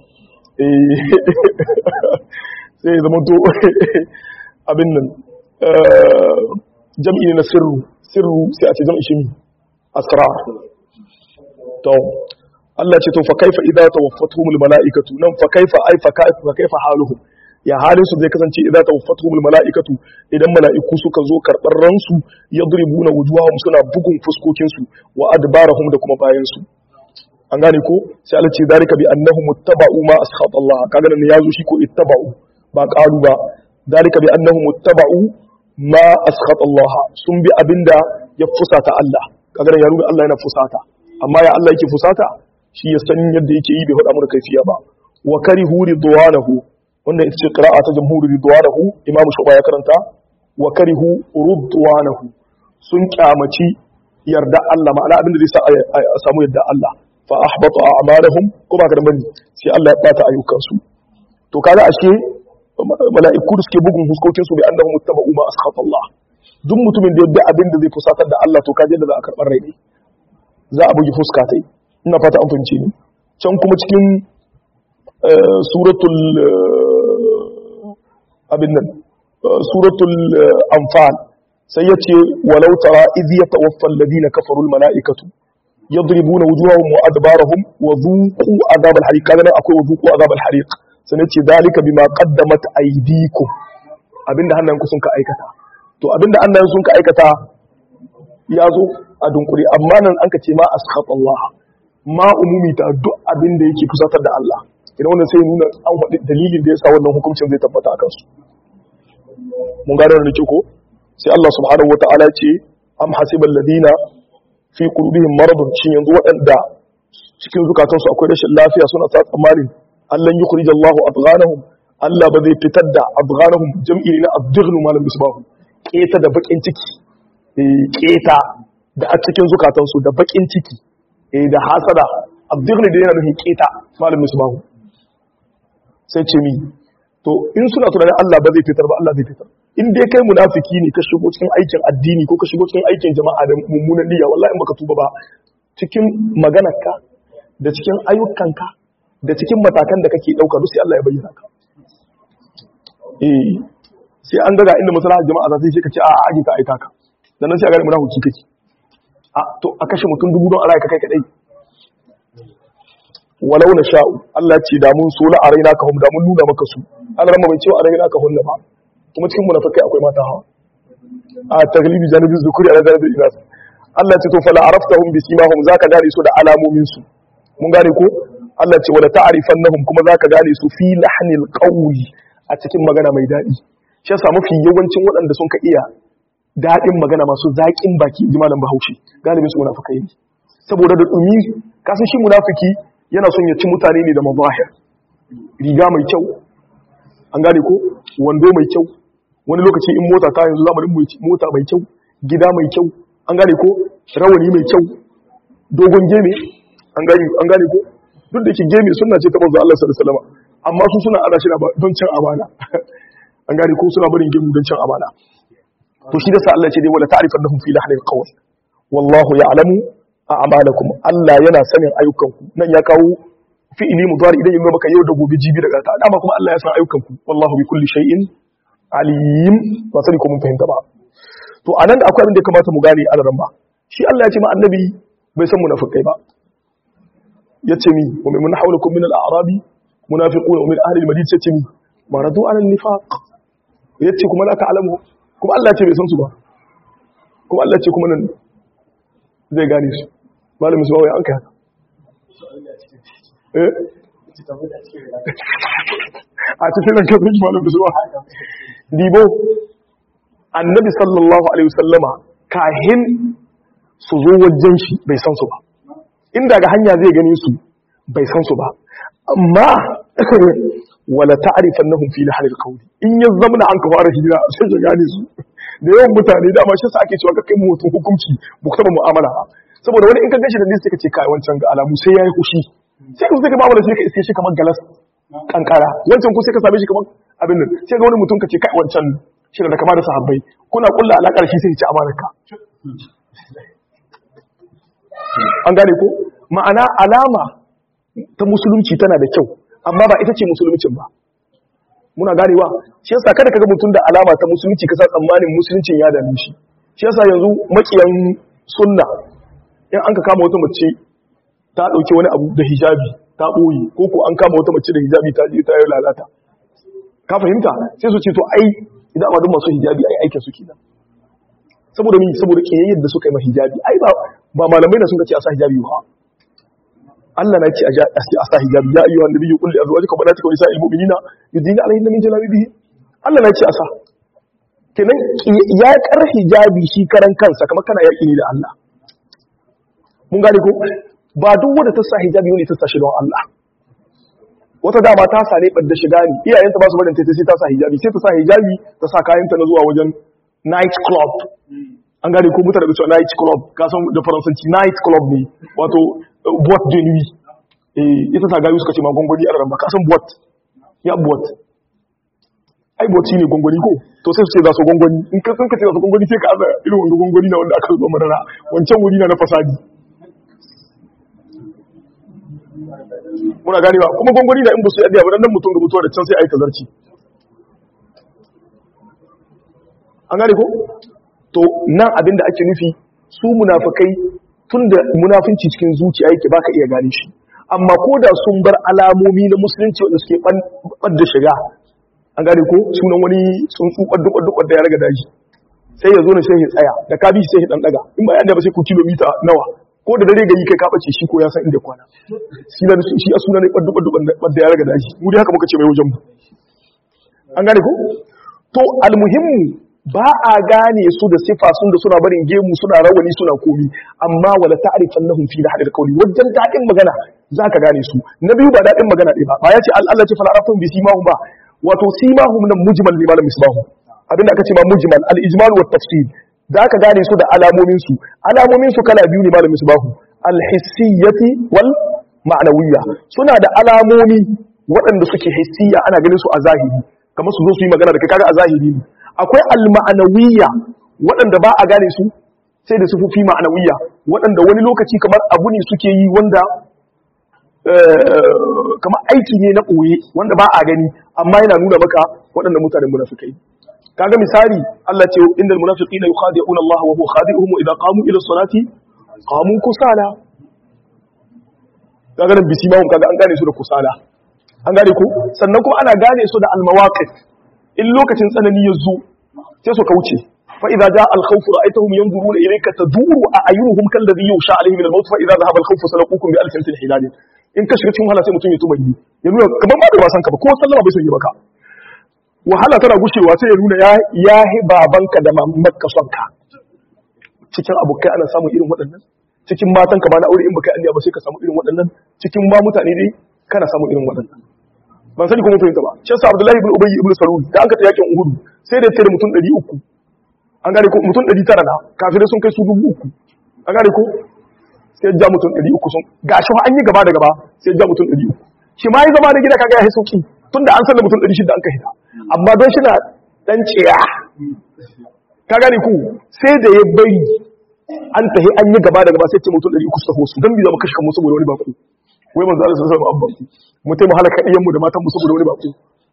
sai zama to abin nan jam'i ne na sirru sai a ce jam'i shi asrar to Allah ce to fa kaifa idza tawaffatuhumul malaikatu nan fa kaifa ay fa kaifa haluhum ya halin su zai kasance idza tawaffatuhumul malaikatu idan malaiku suka zo karbar ransu yadribuna wujuhahum suna bugun fuskokin su wa adbarahum da kuma bayan su an gane ko sai Allah ce dalika bi annahum ittaba'u ma askhata Allah kaga nan yazo shi ko ittaba'u ba qalu ba dalika bi annahum ittaba'u ma askhata Allah sun bi abinda ya fusata Allah kaga nan ya rubi Allah yana fusata amma ya Allah yake fusata shi ya san yadda yake yi bai faɗa mana kaifiya ba wa karihu ridwanahu wannan ita ce qira'a ta jamhuri ridwanahu imam shuba ya karanta wa karihu ridwanahu sun kyamaci yarda Allah ma'ana abinda zai sa a samu yarda Allah fa ahbata a'malahum kuma ka bane sai Allah ya bata ayyukan su to kaga ashe mala'iku da suke bugun huskokin su bi annahum muttaba'u ma askhata Allah duk mutumin da yadda abinda zai fusatar da Allah to kaje da za a karbar rai ne za a bugi fuska tai ina fata an fahimce ni can kuma cikin suratul abin nan suratul anfal sai yace walau tara idh yatawaffa alladhina kafaru almalaikatu yadribuna wujuhahum wa adbarahum wa dhuqu adhab alhariq kaga nan akwai wa dhuqu adhab alhariq sai yace dalika bima qaddamat aydikum abinda hannayenku sun ka aikata to abinda hannayen sun ka aikata ya zo a dunkure amma nan an ka ce ma askhata Allah ma umumi ta duk abin da yake kusatar da Allah idan wannan sai nuna an faɗi dalilin da yasa wannan hukuncin zai tabbata a kansu mun gane da nake ko sai Allah subhanahu wataala ce am hasibal ladina fi qulubihim maradun shin yanzu waɗanda cikin zukatansu akwai rashin lafiya suna ta tsammanin Allah yukhrijallahu abghanahum Allah ba zai fitar da abghanahum jam'i na abdighnu malam bisbahu keta da bakin ciki keta da a cikin zukatansu da bakin ciki da hasada abdighni da yana nufin keta malamin misbahu sai ce mi to in suna tunanin Allah ba zai fitar ba Allah zai fitar in dai kai munafiki ne ka shigo cikin aikin addini ko ka shigo cikin aikin jama'a da mummunan niyya wallahi in baka tuba ba cikin maganarka da cikin ayyukanka da cikin matakan da kake dauka duk sai Allah ya bayyana ka sai an daga inda maslahar jama'a za ta yi ka ce a aje ka aika ka dan sai a ga munafiki kake to a kashe mutum 1000 don a rayuka kai kadai walau na sha'u Allah ce da mun so la araina ka hum da mun nuna maka su Allah ran mai cewa araina ka hunna ba kuma cikin munafikai akwai mata hawa a taglibi janibi zukuri ala janibi inas Allah ce to fala araftahum bisimahum zaka gane su da alamomin su mun gane ko Allah ce wala ta'rifannahum kuma zaka gane su fi lahnil qawli a cikin magana mai dadi shi yasa mafi yawancin waɗanda sun ka iya daɗin magana masu zaƙin baki ji malam Bahaushe galibin su munafikai ne saboda da dumi kasan shi munafiki yana son ya ci mutane ne da mazahir riga mai kyau an gane ko wando mai kyau wani lokaci in mota ta yanzu zamanin mota mai kyau, gida mai kyau, an gane ko rawani mai kyau, dogon geme, an gane ko duk da ke geme sunna ce ta manzo Allah sallallahu alaihi wasallam, amma su suna ara shi don cin amana an gane ko suna barin gemu don cin amana. To shi da sa Allah ce dai wala ta'rifannahum fi lahnil qawl wallahu ya'lamu a'malakum, Allah yana sanin ayyukanku. Nan ya kawo fi'ili mudari idan yin maka yau da gobe jibi daga ta dama kuma Allah ya san ayyukanku, wallahu bi kulli shay'in alim. ba sani ko mun fahimta ba. To anan akwai abin da ya kamata mu gane alaran ba, shi Allah ya ce ma annabi bai san munafikai ba, yace mi wa min hawlakum min al-a'rabi munafiqun wa min ahli al-madinah yace mi maradu ala an-nifaq, yace kuma la ta'lamu, kuma Allah ya ce bai san su ba, kuma Allah ya ce kuma nan zai gane su. Malamin su ba wai an kai haka a cikin nan kafin malamin su ba dibo annabi sallallahu alaihi wasallama kahin su zo wajen shi bai san su ba, inda ga hanya zai gane su bai san su ba, amma wala ta'rifannahum fi lahnil qawli, in ya zamana an ka fara hira sai ka gane su. Da yawan mutane da ma shi sa ake cewa kai mutum hukunci bukata mu'amala, saboda wani in ka gashi da list ka ce kai wancan ga alamu sai yayi kushi, sai ka sai ka mu'amala sai ka iske shi kamar galas kankara, wancan ku sai ka same shi kamar abin nan, sai ga wani mutum ka ce kai wancan shi da kama da sahabbai, kuna kulla alakar shi sai ya ci amanarka. An gane ko ma'ana alama ta musulunci tana da kyau, amma ba ita ce musuluncin ba. Muna ganewa, shi yasa kada kaga mutum da alama ta musulunci ka sa tsammanin musuluncin ya dame shi. Shi yasa yanzu makiyan sunna in an ka kama wata mace ta dauki wani abu da hijabi ta boye, ko ko an kama wata mace da hijabi ta je ta yi lalata, ka fahimta, sai su ce to ai idan ma duk masu hijabi ai aikin su kenan. Saboda mi, saboda kiyayyar da suka yi ma hijabi, ai ba malamai da sun ce a sa hijabi ba, Allah na ce a sa hijabi, ya ayyuhan nabiyyu qul li azwajika wa banatika wa nisa'il mu'minina yudnina alayhinna min jalabibihin, Allah na ce a sa. Kenan ya kar hijabi shi karan kansa kamar kana yaki ne da Allah. Mun gane ko ba duk wanda ta sa hijabi wani ta sa shi don Allah. Wata dama ta sa ne badda shiga ne, iyayenta ba su barin ta sai ta sa hijabi, sai ta sa hijabi ta sa kayanta na zuwa wajen night club. An gane ko mutane da cewa night club, ka san da faransanci night club ne, wato boîte de nuit. Ita ta gayu suka ce ma gongoni a rarraba, ka san boîte ya boîte, ai boîte ne gongoni ko, to sai su ce za su gongoni, in ka ce za su gongoni sai ka aza irin wanda gongoni na wanda aka zo madara, wancan wuri na fasadi. Muna ganewa, kuma gongoni na in ba su yadda ba nan mutum ga mutuwa da can sai a yi tazarci. An gane ko? To nan abin da ake nufi, su munafikai tun da munafinci cikin zuciya yake baka iya gane shi, amma ko da sun bar alamomi na musulunci wanda suke ɓadda shiga, an gane ko sunan wani tsuntsu ɓaddu da ya raga daji, sai ya zo na sai ya tsaya da ka bi sai ya ɗan ɗaga, in ba ya ba sai ku kilomita nawa, ko da dare gari kai ka ɓace shi ko ya san inda kwana, shi a sunan ɓaddu da ya raga daji, mu dai haka muka ce mai wajen mu. An gane ko? To almuhimmu ba a gane su da sifa sun da suna barin gemu suna rawani suna komi, amma wala ta'rifannahum fi lahdil qawli, wajen dadin magana zaka gane su. Na biyu ba dadin magana ɗaya ba ya ce Allah ce fala arafun bi simahum ba, wato simahum nan mujmal ne malam misbahu, abinda aka ce ma mujmal al ijmal wa tafsil, zaka gane su da alamomin su kala biyu ne malam misbahu, al hissiyati wal ma'nawiyya. Suna da alamomi waɗanda suke hissiya ana ganin su a zahiri, kamar su zo su yi magana da kai kaga a zahiri ne. Akwai al-ma'anawiyya waɗanda ba a gane su sai da sufufi ma'anawiyya, waɗanda wani lokaci kamar abu ne suke yi wanda kamar aiki ne na ɓoye wanda ba a gani, amma yana nuna maka waɗanda mutanen munafikai. Kaga misali Allah ce innal munafiqina yukhadi'una Allah wa huwa khadi'uhum wa idha qamu ila salati qamu kusala. Kaga nan bisimahum kaga an gane su da kusala. An gane ko? Sannan kuma ana gane su da al-mawaqif. In lokacin tsanani ya zo sai su kauce, fa idza jaa al-khawf ra'aytahum yanzuruna ilayka taduru a'yunuhum kalladhi yusha alayhi min al-maut fa idza dhahaba al-khawf salaqukum bi alfin hilal. In ka shiga cikin wahala sai mutum ya tubayi, ya nuna kamar ma bai wasan ka ba, ko sallama bai son yi maka, wahala tana gushewa sai ya nuna ya hi babanka da mamanka son ka. Cikin abokai ana samun irin waɗannan, cikin matanka ba na aure in baka yi ba sai ka samu irin waɗannan, cikin ma mutane dai kana samun irin waɗannan. ban sani ko mun fahimta ba shi yasa Abdullahi ibn Ubay ibn Salul da an ka yakin Uhud sai da tare mutum 300 an gane ko mutum 900 na kafirai sun kai su 3000 an gane ko sai ja mutum 300 sun gashi an yi gaba da gaba sai ja mutum 300 shi ma yi zama da gida kaga ya yi sauki tunda an san da mutum 600 an ka hita amma don shi na dan ciya ka gane ku sai da ya bari an tahi an yi gaba da gaba sai ce mutum 300 su taho su dan bi zama kashe kanmu saboda wani bako wai manzo Allah sallallahu alaihi wasallam mu tai mu halaka iyan mu da matan mu saboda wani bako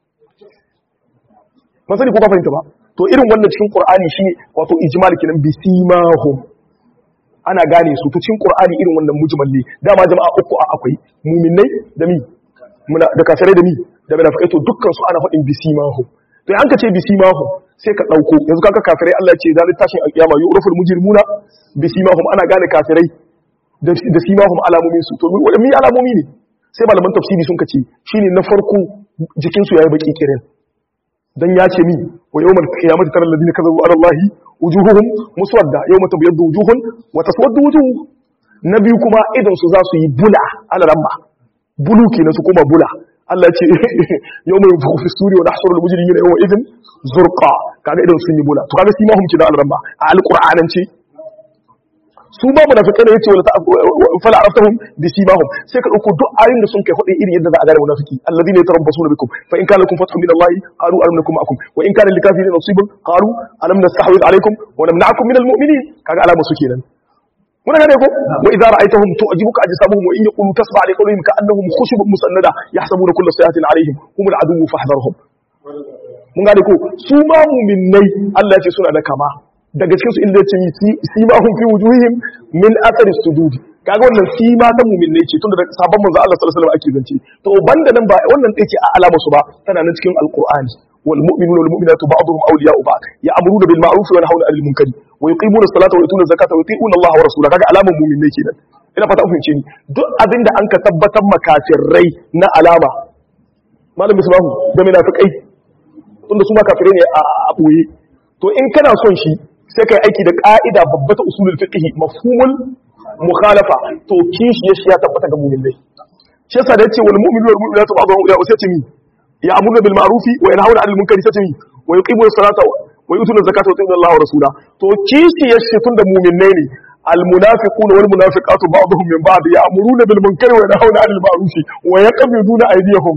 ba sani ko ka fahimta ba to irin wannan cikin Qur'ani shine wato ijmal kenan bisimahum ana gane su to cikin Qur'ani irin wannan mujmal ne dama jama'a uku akwai mu'minai da mi da kafirai da mi da munafikai to dukkan su ana faɗin bisimahum to an ka ce bisimahum sai ka dauko yanzu kanka kafirai Allah ya ce zalil tashin alqiyama yuraful mujrimuna bisimahum ana gane kafirai da simahum alamomin su to mi alamomi ne sai malaman tafsiri sun kace shine na farko jikin su yayi baki kirin dan ya ce mi wa yawmal qiyamati taral ladina kazabu ala allahi wujuhuhum muswadda yawma tabyaddu wujuhun wa taswaddu wujuh nabi kuma idan su za su yi bula ala ramma bulu kenan su kuma bula Allah ce yawma yunfakhu fi suri wa nahshuru al mujrimina yawma idhin zurqa kaga idan sun yi bula to kaga simahum kida ala ramma a alqur'anan ce su ba munafiqai da yace wala fala araftahum bi simahum sai ka dauko duk ayoyin da sun kai hudu irin yadda za a gane munafiki alladhina yatarabbasuna bikum fa in kana lakum fathun min Allah qalu alam nakum ma'akum wa in kana likafirin nasibun qalu alam nastahwid alaykum wa namna'akum min almu'minin kaga alama su kenan muna gane ko wa idza ra'aytahum tu'jibuka ajsamuhum wa in yaqulu tasma' li qawlihim ka'annahum khushubun musannada yahsabuna kulla sayatin alayhim hum al'aduwwu fahdharhum mun gane ko su ma mu'minnai Allah ya ce suna da kama daga cikin su inda yace simahum fi wujuhihim min athari sujud kaga wannan sima ta mu'minai ce tunda da sabon manzo Allah sallallahu alaihi wasallam ake zance to banda nan ba wannan dai ce a alama su ba tana nan cikin alqur'ani wal mu'minuna wal mu'minatu ba'dhum awliya'u ba'd ya'muruna bil ma'ruf wa yanhauna 'anil munkari wa yuqimuna as-salata wa yutuna az-zakata wa yuti'una Allah wa rasulahu kaga alaman mu'minai kenan ina fata an fahimce ni duk abinda an ka tabbatar makafirai na alama malamin subahu da munafiqai tunda su ma kafirai ne a boye to in kana son shi sai kai aiki da ka'ida babba ta usulul fiqh mafhumul mukhalafa to kishi ya tabbata ga mu'minai shi yasa da yace wal mu'minuna wal mu'minatu ba'dhum ya usati mi ya'muruna bil ma'rufi wa yanhauna 'anil munkari sai mi wa yuqimuna as-salata wa yutuna az-zakata wa yu'minuna Allah wa rasulahu to kishi ya tunda mu'minai ne al munafiquna wal munafiqatu ba'dhum min ba'd ya'muruna bil munkari wa yanhauna 'anil ma'rufi wa yaqbiduna aydiyahum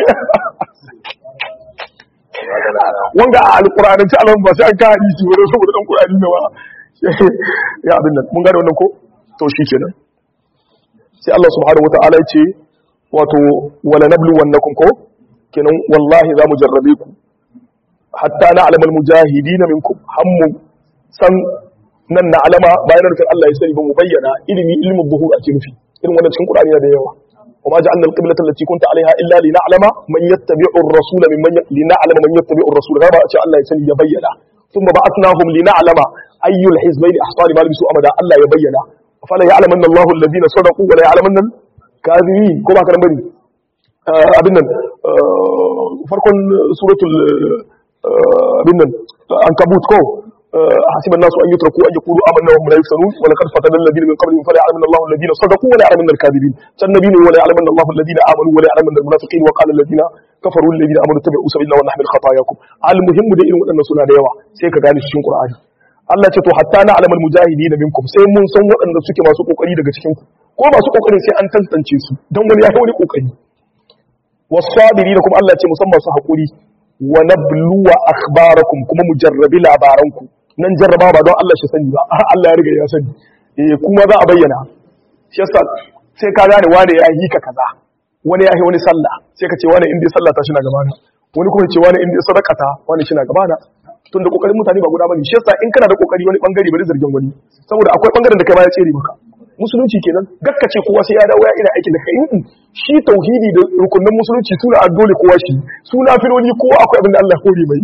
wanga a alƙur'anin ci alamun ba sai an ka hadisi wani saboda ɗan ƙur'ani na wa ya abin nan mun gane wannan ko to shi kenan sai Allah subhanahu wata'ala ya ce wato wala nablu wannakum ko kenan wallahi za mu jarrabe ku hatta na alamal mujahidin minkum hammu san nan na alama bayan rufin Allah ya sani ba mu bayyana ilmin buhur ake nufi irin wannan cikin ƙur'ani na da yawa وما جعلنا القبلة التي كنت عليها إلا لنعلم من يتبع الرسول لنعلم من يتبع الرسول هذا أشياء الله يسني يبين ثم بعثناهم لنعلم أي الحزبين أحصى لما لبسوا أمدا الله يبين فلا يعلمن الله الذين صدقوا ولا يعلمن الكاذبين كما كان بني أبنا فرق سورة أبنا عنكبوت كو حسب الناس أن يتركوا أن يقولوا آمنا وهم لا يفتنون ولقد فتنا الذين من قبلهم فلا يعلمن الله الذين صدقوا ولا يعلمن الكاذبين فالنبي ولا يعلمن الله الذين آمنوا ولا يعلمن المنافقين وقال الذين كفروا الذين آمنوا اتبعوا سبيلنا ونحمل خطاياكم المهم ده إلى أن سنة ديوا سيكا gane cikin Qur'ani Allah ce to hatta na alamal mujahidin minkum sai mun san waɗanda suke masu kokari daga cikin ku ko masu kokari sai an tantance su dan wani ya wani kokari was-sabirin kuma Allah ce musamman su hakuri wa nabluwa akhbarakum kuma mujarrabi labaranku nan jarraba ba don Allah shi sani ba Allah ya riga ya sani kuma za a bayyana shi yasa sai ka gane wani ya yi ka kaza wani ya yi wani sallah sai ka ce wani inda sallah ta shi na gabana wani kuma ce wani inda sadaqata wani shi na gabana tun da kokarin mutane ba guda bane shi yasa in kana da kokari wani bangare bari zargin wani saboda akwai bangaren da kai ma ya tsere maka musulunci kenan gakkace kowa sai ya dawo ya ina aikin da kai shi tauhidi da rukunin musulunci suna a dole kowa shi suna filoli kowa akwai abin da Allah hore mai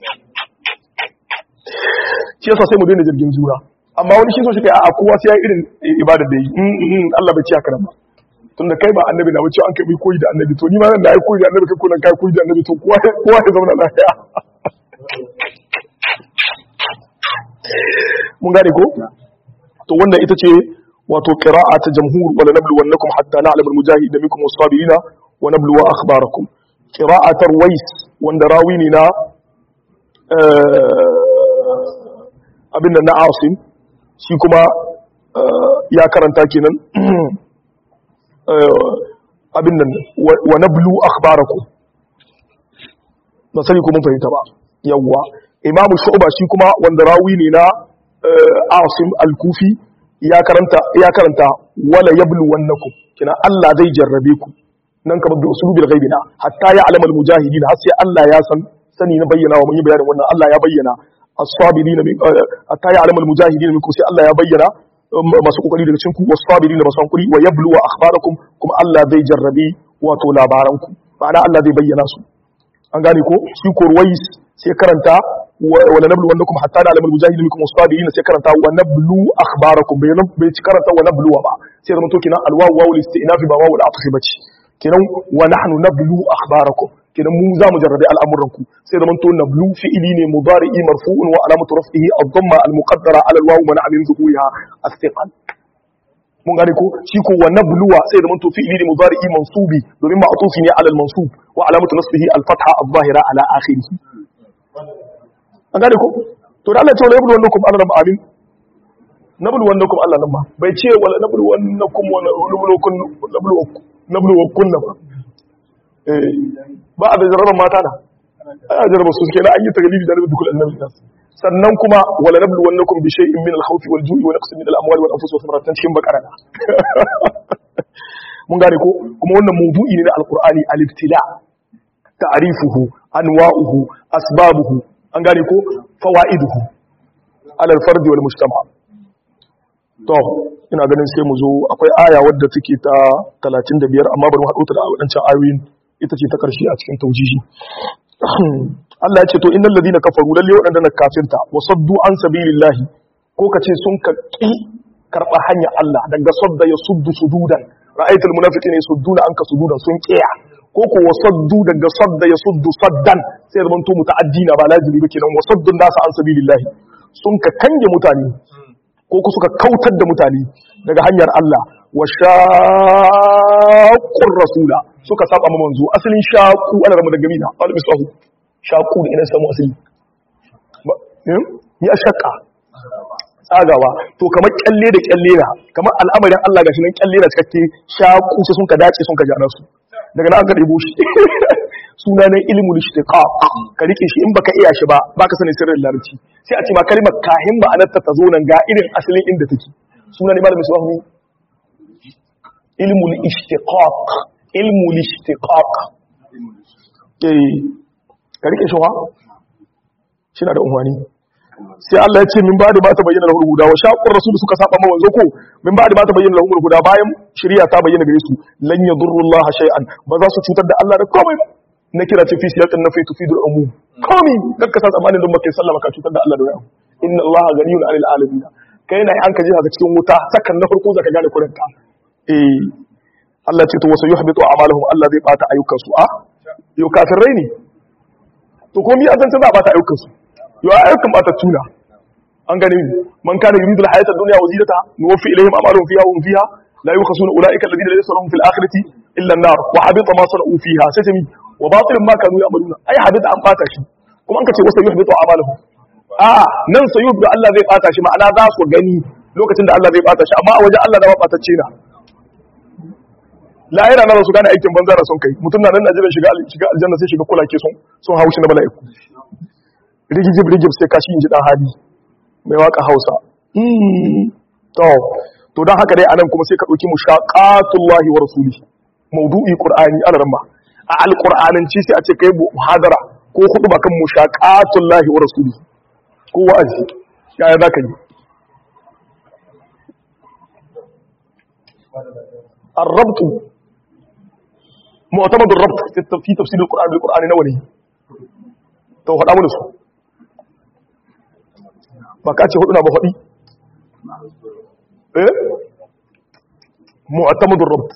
shi yasa sai mu daina jirgin jura amma wani shi so shi kai a kowa sai ya irin ibadar da yi Allah bai ci haka nan ba tunda kai ba annabi na wuce an kai koyi da annabi to ni ma nan da ai koyi da annabi kai kullun kai koyi da annabi to kowa ya zama lafiya mun gane ko to wannan ita ce wato qira'a ta jamhur wala nablu wannakum hatta na'lam al-mujahidin minkum was-sabirina wa nablu akhbarakum qira'atar wais wanda rawi ne na abin da na Asim shi kuma ya karanta kenan abin nan wa nablu akhbarakum ba sani ko mun fahimta ba yawwa imamu shu'ba shi kuma wanda rawi ne na Asim al-Kufi ya karanta wala yablu wannakum kina Allah zai jarrabe ku nan kamar da usulubil ghaibina hatta ya alama al-mujahidin har sai Allah ya sani na bayyana wa mun yi bayanin wannan Allah ya bayyana as-sabirin hatta ya alama al-mujahidin minkum sai Allah ya bayyana masu kokari daga cikin ku was-sabirin da masu hankuri wa yablu wa akhbarakum kuma Allah zai jarrabe wato labaranku ma'ana Allah zai bayyana su an gane ko shi ko ruwais sai karanta wala nablu wannakum hatta na alamul mujahidin minkum was-sabirin sai karanta wa nablu akhbarakum bai ci karanta wa nablu ba sai zama to kenan alwawu wawul istinafi ba wawul atfi bace kenan wa nahnu nablu akhbarakum kenan mu za mu jarrabe al'amuranku sai zama to nablu fi'ili ne mudari'i marfu'un wa alamatu raf'ihi ad-damma al-muqaddara 'ala al-wawu mana min zuhuriha as-thiqal mun gane ko shi ko wa nabluwa sai zama to fi'ili ne mudari'i mansubi domin ma'tufi ne 'ala al-mansub wa alamatu nasbihi al-fatha adh-dhahira 'ala akhirih an gane ko to da Allah ya ce wala yablu wannakum Allah ma amin nablu wannakum Allah nan ma bai ce wala nablu wannakum wa nablu kunna ba ba a da jarraban mata na ana jarraba su kenan an yi taglibi da dukkan annabi sannan kuma wala nablu wannakum bi shay'in min al-khawfi wal-ju'i wa naqsin min al-amwali wal-anfusi wa thamaratan cikin bakara mun gane ko kuma wannan mawdu'i ne na al-Qur'ani al-ibtila ta'rifuhu anwa'uhu asbabuhu an gane ko fawaiduhu ala al-fardi wal mujtama to ina ganin sai mu zo akwai aya wadda take ta 35 amma bari mu hado ta da wadancan ayoyin ita ce ta karshe a cikin taujihi Allah ya ce to innal ladina kafaru lalle wadanda na kafirta wasaddu an sabilillahi ko kace sun ka ki karba hanya Allah daga sadda ya suddu sududan ra'aytul munafiqina yasudduna anka sududan sun kiya ko ko wasaddu daga sadda ya suddu saddan sai zaman to muta'addina ba lazimi ba kenan wasaddun nasu an sabilillahi sun ka kange mutane ko ku suka kautar da mutane daga hanyar Allah wa shaqqur rasula suka saba ma manzo asalin shaqu ana rama daga mina al-misahu shaqu da ina samu asali ya shaqqa tsagawa to kamar kyalle da kyalle na kamar al'amarin Allah gashi nan kyalle da cikakke shaqu sai sun ka dace sun ka jana su daga nan aka ɗebo shi suna na ilmul ishtiqaq ka rike shi in baka iya shi ba baka sanin sirrin larabci sai a ce ma kalmar kahin ba anarta ta zo nan ga irin asalin inda take suna ne malamin suwahu ilmul ishtiqaq ka rike shi wa shi na da unwani sai Allah ya ce min ba da ba ta bayyana lahul huda wa shaqur rasul suka saba ma wanzo ko min ba da ba ta bayyana lahul huda bayan shari'a ta bayyana gare su lan yadurrullaha shay'an ba za su cutar da Allah da komai ba na kira ce fi siyaqin nafi tufidul umum komai kakka sa tsammanin don baka sallama ka cutar da Allah da wani inna Allah ganiyun 'anil alamin kai na an ka ji haka cikin wuta sakan na farko zaka gane kurin ka Allah ce to wasu yuhbitu a'malahum Allah zai bata ayyukan su yau kafirai ne to komai azan ta za a bata ayyukan su yau ayyukan bata tuna an gane man kana yuridu al-hayata ad-dunya wa zinataha nuwaffi ilayhim a'malahum fiha wa hum fiha la yukhsuna ulaika alladhina laysa lahum fil akhirati illa an-nar wa habita ma sana'u fiha sai ta mi wa batilun ma kanu ya'maluna ai habita an bata shi kuma an kace wasu yuhbitu a'malahum nan sai yuhbitu Allah zai bata shi ma'ana za su gani lokacin da Allah zai bata shi amma a wajen Allah da ba batacce na lahira na su gane aikin banza da sun kai mutum na nan Najeriya shiga aljanna sai shiga kulake sun haushi na mala'iku rigib sai kashi inji dan hali mai waka Hausa to dan haka dai anan kuma sai ka dauki mushaqatullahi wa rasulihi mawdu'i qur'ani alaramma a alqur'ananci sai a ce kai muhadara ko khutba kan mushaqatullahi wa rasulihi ko wa'azi yaya zaka yi الربط معتمد الربط في تفسير القرآن بالقرآن نولي تو faɗa mu da su ba ka ce hudu na ba faɗi mu'tamad ar-rabt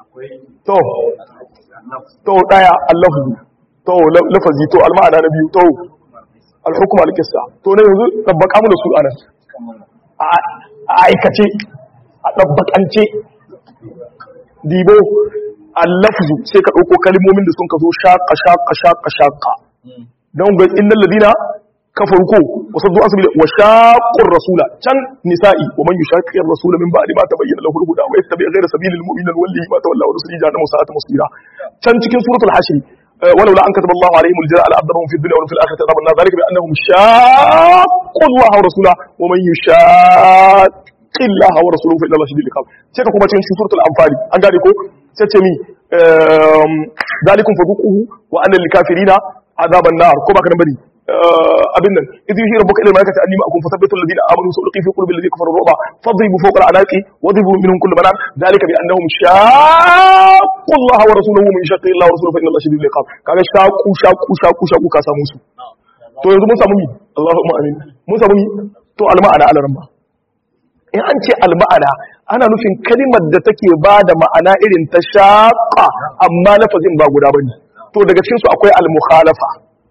to daya allahu to lafazi to al-ma'ana na biyu to al-hukm al-qissa to ne yanzu tabbaka mu da su anan a aikace a dabbakance dibo al-lafzu sai ka dauko kalmomin da sun ka zo shaqa don ga innal ladina kafaru ko wasaddu asbil wa shaqqur rasula can nisa'i wa man yushaqqir rasula min ba'di ma tabayyana lahu al-huda wa yattabi' ghayra sabilil mu'minina wallahi ma tawalla wa nuslihi jahannama sa'at masira can cikin suratul hashr ولولا أن كتب الله عليهم الجزاء لعذبهم في الدنيا وفي الآخرة عذاب النار ذلك بأنهم شاقوا الله ورسوله ومن يشاق الله ورسوله فإن الله شديد العقاب سيكون كما cikin suratul anfal an gane ko sai ce mi ذلكم فذوقوه وأن للكافرين عذاب النار ko baka nan bari abin nan idh yuhi rabbuka ila malaikati anni ma'akum fathabbitu alladhina amanu sa'ulqi fi qulubi alladhina kafaru ru'ba fadribu fawqa al'anaqi wadribu minhum kull banan dhalika bi annahum shaqqu Allah wa rasulahu min shaqqi Allah wa rasulahu fa inna Allah shadidul iqab kaga shaqqu ka samu su to yanzu mun samu mi Allahumma amin mun samu mi to al-ma'ana al-ramba in an ce al-ma'ana ana nufin kalimar da take ba da ma'ana irin ta shaqqa amma lafazin ba guda bane to daga cikin su akwai al-mukhalafa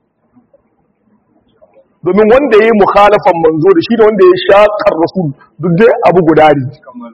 domin wanda ya yi mukhalafan manzo da shi da wanda ya shaƙar rasul duk dai abu guda ne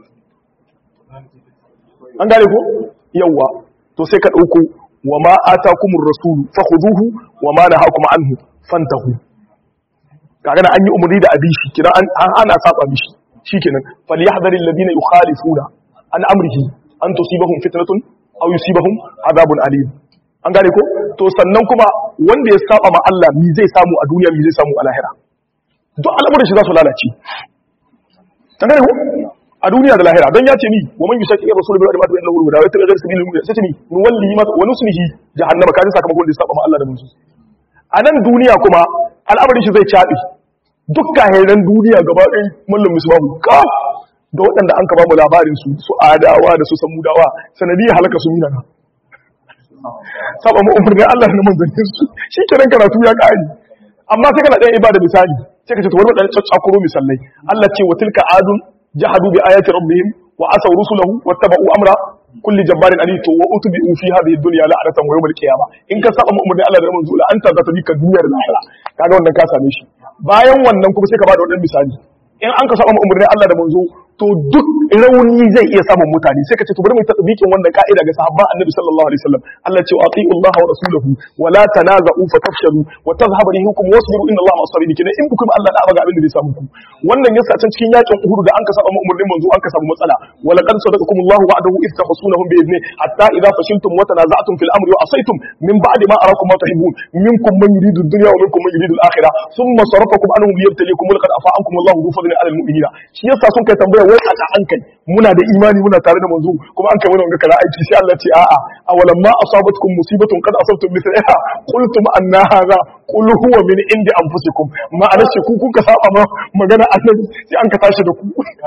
an gane ko yawa to sai ka ɗauko wa ma atakumur rasul fakhuduhu wa ma nahakum anhu fantahu kaga an yi umarni da abi shi kira an ana saba mishi shikenan falyahdharil ladina yukhalifuna an amrihi an tusibahum fitnatun aw yusibahum adabun alim an gane ko to sannan kuma wanda ya saba ma Allah mi zai samu a duniya mi zai samu a lahira duk al'amuran shi za su lalace an gane ko a duniya da lahira don ya ce ni wa man yusaki rasul bi ma tabayyana lahu da wata ga sabilil mu'min sai ce ni wallahi ma wa nuslihi jahannama kaji sakamakon da ya saba ma Allah da mun a nan duniya kuma al'amarin shi zai cabe duk kahiran duniya gaba ɗaya mallam misbahu ka da waɗanda an ka ba mu labarin su adawa da su samudawa sanadiyar halaka su mina saba mu umarnin Allah na manzannin su shi kenan karatu ya kare amma sai kana ɗaya ibada misali sai ka ce to wani ɗan caccakuro misalai Allah ce wa tilka adun jahadu bi ayati rabbihim wa asaw rusulahu wattaba'u amra kulli jabbarin anid to wa utbi'u fi hadhihi ad-dunya la'anatan wa yawm al-qiyamah in ka saba mu umarnin Allah da manzo la anta za ta bika duniyar lahira kaga wannan ka same shi bayan wannan kuma sai ka bada wannan misali in an ka saba mu umarnin Allah da manzo to duk rauni zai iya samun mutane sai ka ce to bari mu tatbikin wannan ka'ida ga sahabban Annabi sallallahu alaihi wasallam Allah ce wa ati'u Allah wa rasulahu wa la tanaza'u fatafshalu wa tadhhabu rihukum wasbiru inna Allah ma'as sabirin kenan in bukum Allah da ga abin da zai samu ku wannan yasa can cikin yakin Uhud da an ka saba mu umarnin manzo an ka samu matsala wa laqad sadaqakum Allah wa'adahu idh tahsunahum bi idni hatta idha fashiltum wa tanaza'tum fil amri wa asaytum min ba'di ma arakum ma tuhibbun minkum man yuridu ad-dunya wa minkum man yuridu al-akhirah thumma sarafakum anhum liyabtalikum wa laqad afa ankum Allahu dhu fadlin 'ala al-mu'minina shi yasa sun kai tambaya wai aka an kai muna da imani muna tare da manzo kuma an kai mana wanga kara aiki sai Allah ce a'a awalam ma asabatkum musibatun qad asabtum mithlaha qultum anna hadha qul huwa min indi anfusikum ma'ana shi ku kuka saba ma magana annabi sai an ka tashi da ku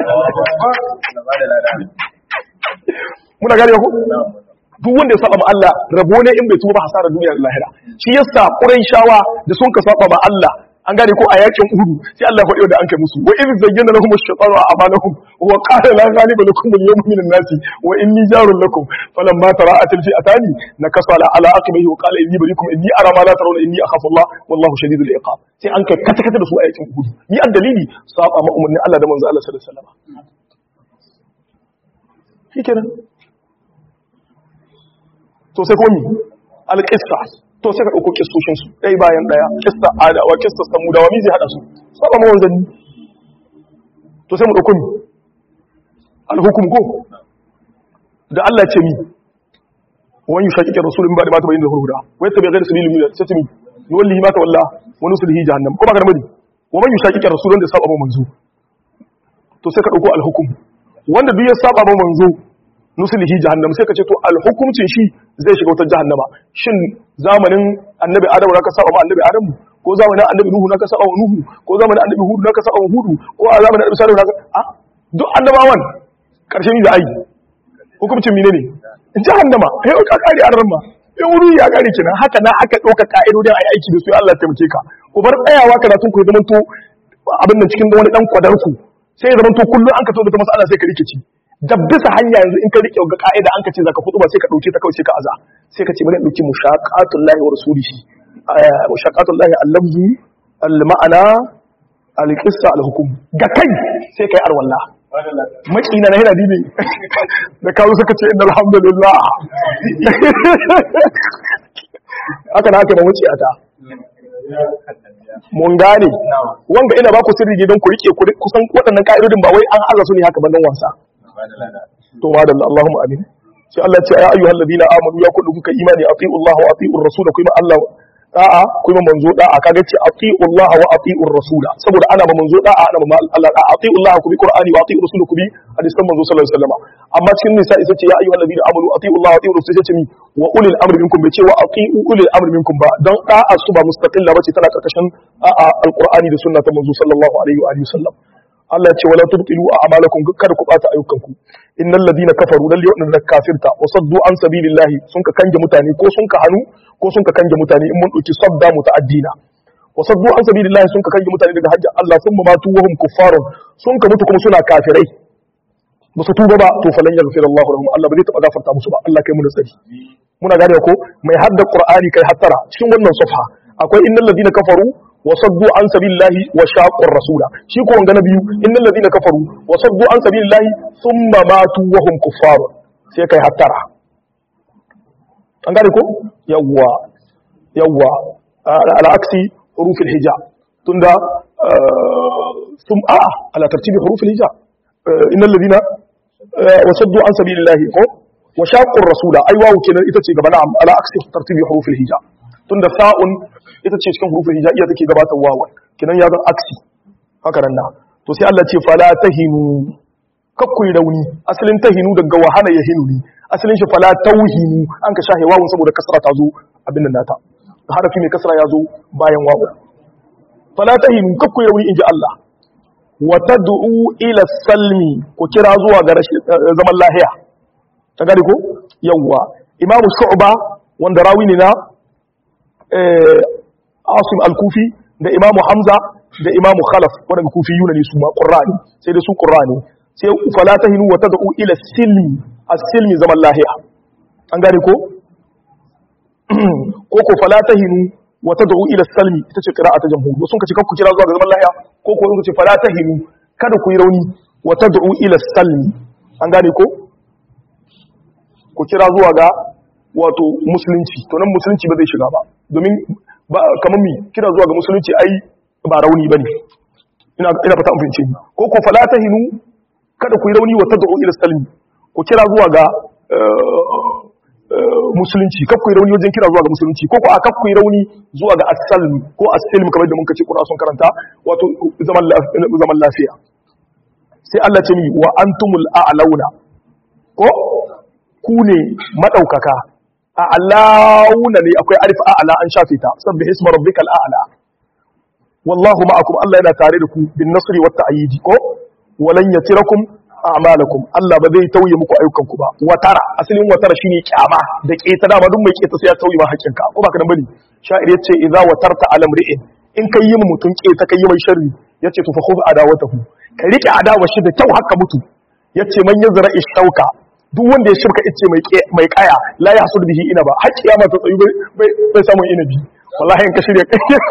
muna gane ku duk wanda ya saba ma Allah rabo ne in bai tuba hasara duniya da lahira shi yasa quraishawa da sun ka saba ma Allah an gane ko a yakin Uhud sai Allah ya faɗi da an kai musu wa in zayyana lahum ash-shaytanu a'malahum wa qala la ghaliba lakum al-yawma min an-nas wa inni jarun lakum falamma tara'at al-fi'atani nakasa ala aqibihi wa qala inni barikum inni ara ma la tarawna inni akhafu Allah wallahu shadidul iqab sai an kai kata da su a yakin Uhud ni an dalili saba ma umarnin Allah da manzo Allah sallallahu alaihi wasallam shikenan to sai ko mi al-qissas to sai ka ɗauko kistoshinsu ɗaya bayan ɗaya kista adawa kista samudawa mi zai haɗa su saba ma wanzanni to sai mu ɗauko mi alhukum ko da Allah ce mi wani shaƙiƙin rasulun ba da mata bayin da hurhuda wai ta bai zai da sabilin mu sai ta mi ni wallahi mata walla wani sulhi jahannam ko ba ka da mari wa man yushaqiqir rasulun da saba ma manzo to sai ka ɗauko alhukum wanda duk ya saba ma manzo nusulihi jahannam sai ka ce to alhukumcin shi zai shiga wutar jahannama shin zamanin annabi adamu naka saba ma annabi adamu ko zamanin annabi nuhu naka saba wa nuhu ko zamanin annabi hudu naka saba wa hudu ko a zamanin annabi salihu naka duk annabawan karshe ni da ai hukumcin menene jahannama sai ka kare arramma in wuri ya kare kina haka na aka dauka ka'idodin ai aiki da su Allah ya taimake ka ku bar tsayawa karatun ku zaman to abin nan cikin wani dan kwadarku sai ya zaman to kullun an ka to da mas'ala sai ka rikici da bisa hanya yanzu in ka rike ga ka'ida an ka ce zaka kutuba sai ka dauke ta kawai sai ka aza sai ka ce bari dauki mushaqatullahi wa rasulihi mushaqatullahi al-lafzi al-ma'ana al-qissa al-hukm ga kai sai kai arwalla makina na yana dibe da kawo suka ce inna alhamdulillah haka na haka ba wuce ata mun gane wanga ina ba ku sirri gidan ku rike kusan waɗannan ka'idodin ba wai an aza su ne haka ban wasa to wa da Allahumma amin sai Allah ya ce ya ayyuhal ladina amanu ya kullu kuka imani atiiu Allah wa atiiur rasul kuma Allah da'a kuma manzo da'a kaga ce atiiu Allah wa atiiur rasul saboda ana ba manzo da'a ana ba Allah da'a atiiu Allah ku bi Qur'ani wa atiiur rasul ku bi hadisan manzo sallallahu alaihi wasallam amma cikin nisa isa ce ya ayyuhal ladina amanu atiiu Allah wa atiiur rasul ce mi wa ulil amri minkum bai ce wa atiiu ulil amri minkum ba dan da'a su ba mustaqilla bace tana karkashin alqur'ani da sunna ta manzo sallallahu alaihi wa alihi wasallam Allah ya ce wala tubtilu a'malakum kada ku bata ayyukanku innal ladina kafaru lalle wadanda kafirta wa saddu an sabilillahi sun ka kange mutane ko sun ka hanu ko sun ka kange mutane in mun dauki sadda muta'addina wa saddu an sabilillahi sun ka kange mutane daga hajji Allah sun matu wa hum kuffarun sun ka mutu kuma suna kafirai ba su tuba ba to falan yaghfir Allah lahum Allah ba zai taba gafarta musu ba Allah kai mu da tsari muna gane ko mai hadda Qur'ani kai hattara cikin wannan safha akwai innal ladina kafaru وصدوا عن سبيل الله وشاقوا الرسول شي كو غنا بيو ان الذين كفروا وصدوا عن سبيل الله ثم ماتوا وهم كفار sai kai hattara an gane ko yawwa ala aksi huruf alhija tunda ala tartibi huruf alhija innal ladina wasaddu an sabilillahi ko wa shaqqu ar-rasula ay wawu kenan ita ce gaba na'am ala aksi tartibi huruf alhija tunda sa'un ita ce cikin hurufin hijaiya take gabatar wawan kinan ya zan aksi haka nan na to sai Allah ce fala tahinu kakkui rauni asalin tahinu daga wahala ya hinu ne asalin shi fala tauhinu an ka shahe wawun saboda kasra ta zo abin nan nata harafi mai kasra ya zo bayan wawun fala tahinu kakkui rauni inji Allah wa tad'u ila salmi ko kira zuwa ga zaman lahiya ta gari ko yawwa imamu shu'ba wanda rawi ne na Asim al-Kufi da Imam Hamza da Imam Khalaf wadanda kufiyuna ne su ma Qur'ani sai da su Qur'ani sai fala tahinu wa tad'u ila silmi as-silmi zaman lahiya an gane ko ko fala tahinu wa tad'u ila salmi ita ce qira'ata jamhur sun kace kanku kira zuwa ga zaman lahiya ko sun kace fala tahinu kada ku yi rauni wa tad'u ila salmi an gane ko ku kira zuwa ga wato musulunci to nan musulunci ba zai shiga ba domin kamar mi kira zuwa ga musulunci ai ba rauni bane ina fata an fahimce ni ko fala tahinu kada ku yi rauni wa tad'u ila salmi ku kira zuwa ga musulunci kar ku yi rauni wajen kira zuwa ga musulunci ko a kar ku yi rauni zuwa ga as-salm ko as-silm kamar da mun kace Qur'ani sun karanta wato zaman lafiya sai Allah ce mi wa antumul a'launa ko ku ne madaukaka a'launa ne akwai alif a'la an shafe ta sabbih isma rabbikal a'la wallahu ma'akum Allah yana tare da ku bin nasri wat ta'yid ko walan yatirakum a'malakum Allah ba zai tauye muku ayyukan ku ba watara asalin watara shine kyama da keta dama duk mai keta sai ya tauye ma haƙinka ko baka dan bane sha'ir yace idza watarta alam ri'in in kai yi mutun keta kai yi mai sharri yace to fa khudh adawatahu ka rike adawa shi da kyau haka mutu yace man yazra ishauka duk wanda ya shirka ice mai kaya la ya hasud bihi ina ba har kiyama ta tsayu bai samun inabi wallahi in ka shirya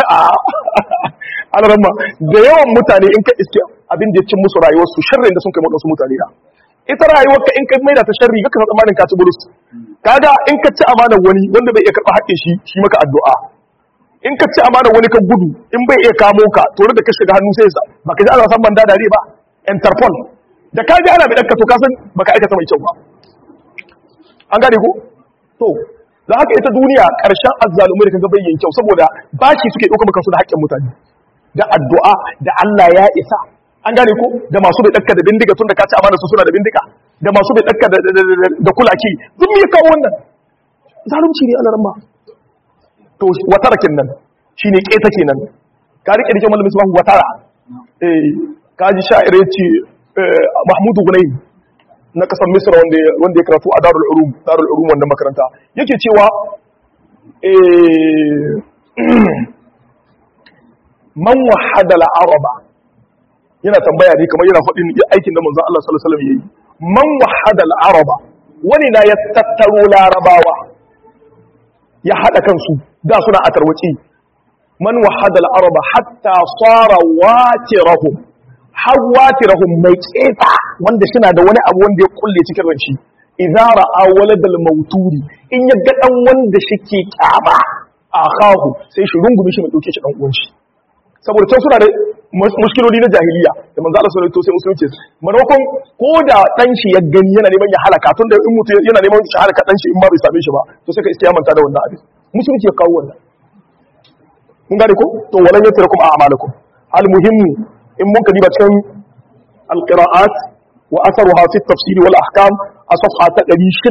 ana ramma da yawan mutane in ka iske abin da ya cin musu rayuwarsu sharrin da sun kai wadansu mutane da ita rayuwarka in ka maida ta sharri kaka san tsammanin ka ci bulus kaga in ka ci amanar wani wanda bai iya karɓa haƙƙin shi maka addu'a in ka ci amanar wani ka gudu in bai iya kamo ka to da ka shiga hannu sai baka ji ana san banda dare ba Interpol da ka ji ana bai ɗanka to ka san baka aikata mai kyau ba an gane ko to da haka ita duniya ƙarshen azzalumai da kaga bayyin kyau saboda bashi suke ɗaukar maka su da haƙƙin mutane da addu'a da Allah ya isa an gane ko da masu bai ɗakka da bindiga tun da ka ci amana su suna da bindiga da masu bai ɗakka da kulaki duk me ya kawo wannan zalunci ne alaran ma to watara kenan shine keta kenan ka rike dake malamin subhanahu watara kaji sha'ir yace Mahmud Gunay na kasar Misra wanda ya karatu a Darul Ulum wannan makaranta yake cewa man wahada al-araba yana tambaya ne kamar yana faɗin aikin da manzon Allah sallallahu alaihi wasallam yayi man wahada al-araba wani na ya tattaro larabawa ya hada kansu da suna a tarwaci man wahada al-araba hatta sara watirahum hawatirahum mai tsefa wanda shi na da wani abu wanda ya kulle cikin ranshi idza ra'a waladal mauturi in ya ga dan wanda shike kyama akahu sai shi rungumi shi mai dauke shi dan uwan shi saboda can suna da mushkiloli na jahiliya da manzo Allah sallallahu alaihi wasallam sai musulunci manokon ko da dan shi ya gani yana neman ya halaka tun da in mutu yana neman shi halaka dan shi in ma bai same shi ba to sai ka istiyamanta da wannan abin musulunci ya kawo wannan mun gane ko to walan yatrukum a'malakum al muhimmu in mun kadiba cikin al qira'at wa atharuha fi tafsir wal ahkam a safha ta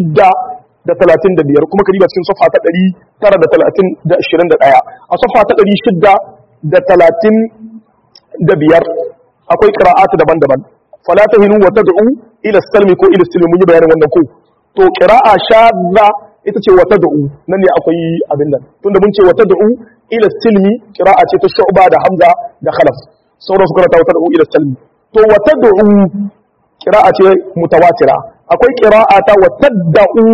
635 kuma kadiba cikin safha ta 921 a safha ta 635 akwai qira'at daban-daban fala tahinu wa tad'u ila salmi ko ila silmi mun yi bayanin wannan ko to qira'a shadda ita ce wa tad'u nan ne akwai abin nan tunda mun ce wa tad'u ila silmi qira'a ce ta shu'ba da hamza da khalaf sauran su karanta wa tad'u ila salmi to wa tad'u qira'a ce mutawatira akwai qira'a ta wa tad'u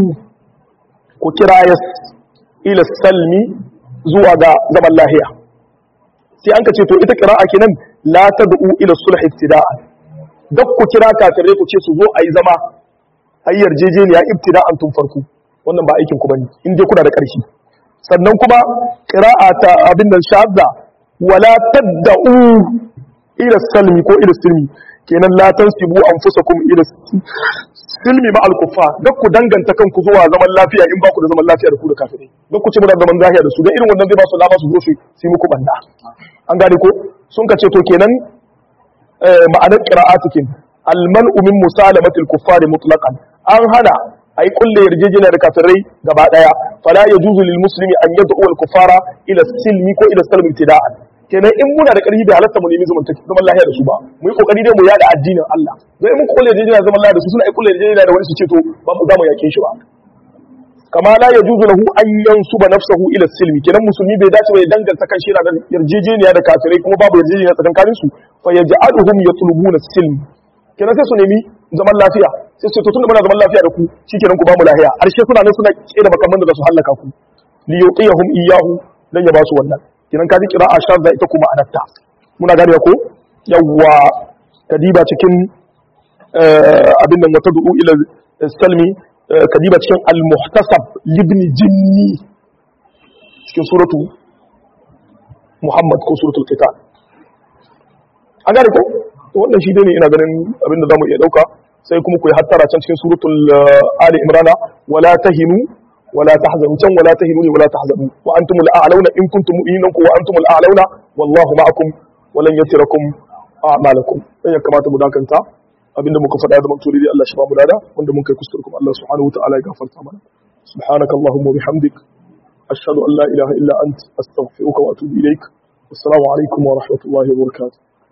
ku kirayas ila salmi zuwa ga zaman lahiya sai an ka ce to ita qira'a kenan la tad'u ila sulh ibtida'an duk ku kira kafirai ku ce su zo ayi zama ayi yarjejeniya ibtida'an tun farko wannan ba aikin ku bane in dai kuna da ƙarfi sannan kuma qira'a ta abin da shadda wala tad'u ila salmi ko ila silmi kenan la tansibu anfusakum ila silmi ma al-kuffar duk ku danganta kanku zuwa zaman lafiya in ba ku da zaman lafiya da ku da kafirai duk ku ci mu da zaman lafiya da su dan irin wannan zai ba su lama su zo su yi muku banda an gane ko sun ka ce to kenan ma'anar qira'atukin al-man'u min musalamati al-kuffar mutlaqan an hana ai kulle yarjejeniya da kafirai gaba daya fala yajuzu lil muslimi an yad'u al-kuffara ila silmi ko ila salmi ibtida'an kenan in muna da ƙarfi bai halatta mu nemi zaman lahiya da su ba mu yi kokari dai mu yada addinin Allah zai mun kulle yarjejeniya zaman lahiya da su suna ai kulle yarjejeniya da wani su ce to ba mu za mu yake shi ba kama la yajuzu lahu an yansuba nafsahu ila silmi kenan musulmi bai dace ba ya danganta kan shi yana da yarjejeniya da kafirai kuma babu yarjejeniya tsakanin su fa yaj'aluhum yatlubuna silmi kenan sai su nemi zaman lafiya sai su ce to tunda muna zaman lafiya da ku shikenan ku ba mu lafiya arshe suna nan suna kera makamman da su halaka ku li yuqiyahum iyyahu dan ya ba su wannan kenan kaji qira'a shadda ita kuma anatta muna gane ko yawwa kadiba cikin abin nan wata du'u ila salmi kadiba cikin al-muhtasab libn jinni cikin suratu Muhammad ko suratul qital an gane ko wannan shi dai ne ina ganin abin da zamu iya dauka sai kuma ku yi hattara can cikin suratul ali imran wala tahinu wala tahzanu can wala tahinu wala tahzanu wa antumul a'launa in kuntum mu'minin wa antumul a'launa wallahu ma'akum wa lan yatirakum a'malakum sai ya kamata mu dakanta abinda muka faɗa da maktuli dai Allah shi ba mu lada wanda mun kai kuskure kuma Allah subhanahu wa ta'ala ya gafarta mana subhanakallahumma wa bihamdik ashhadu an la ilaha illa ant astaghfiruka wa atubu ilaik assalamu alaikum wa rahmatullahi wa barakatuh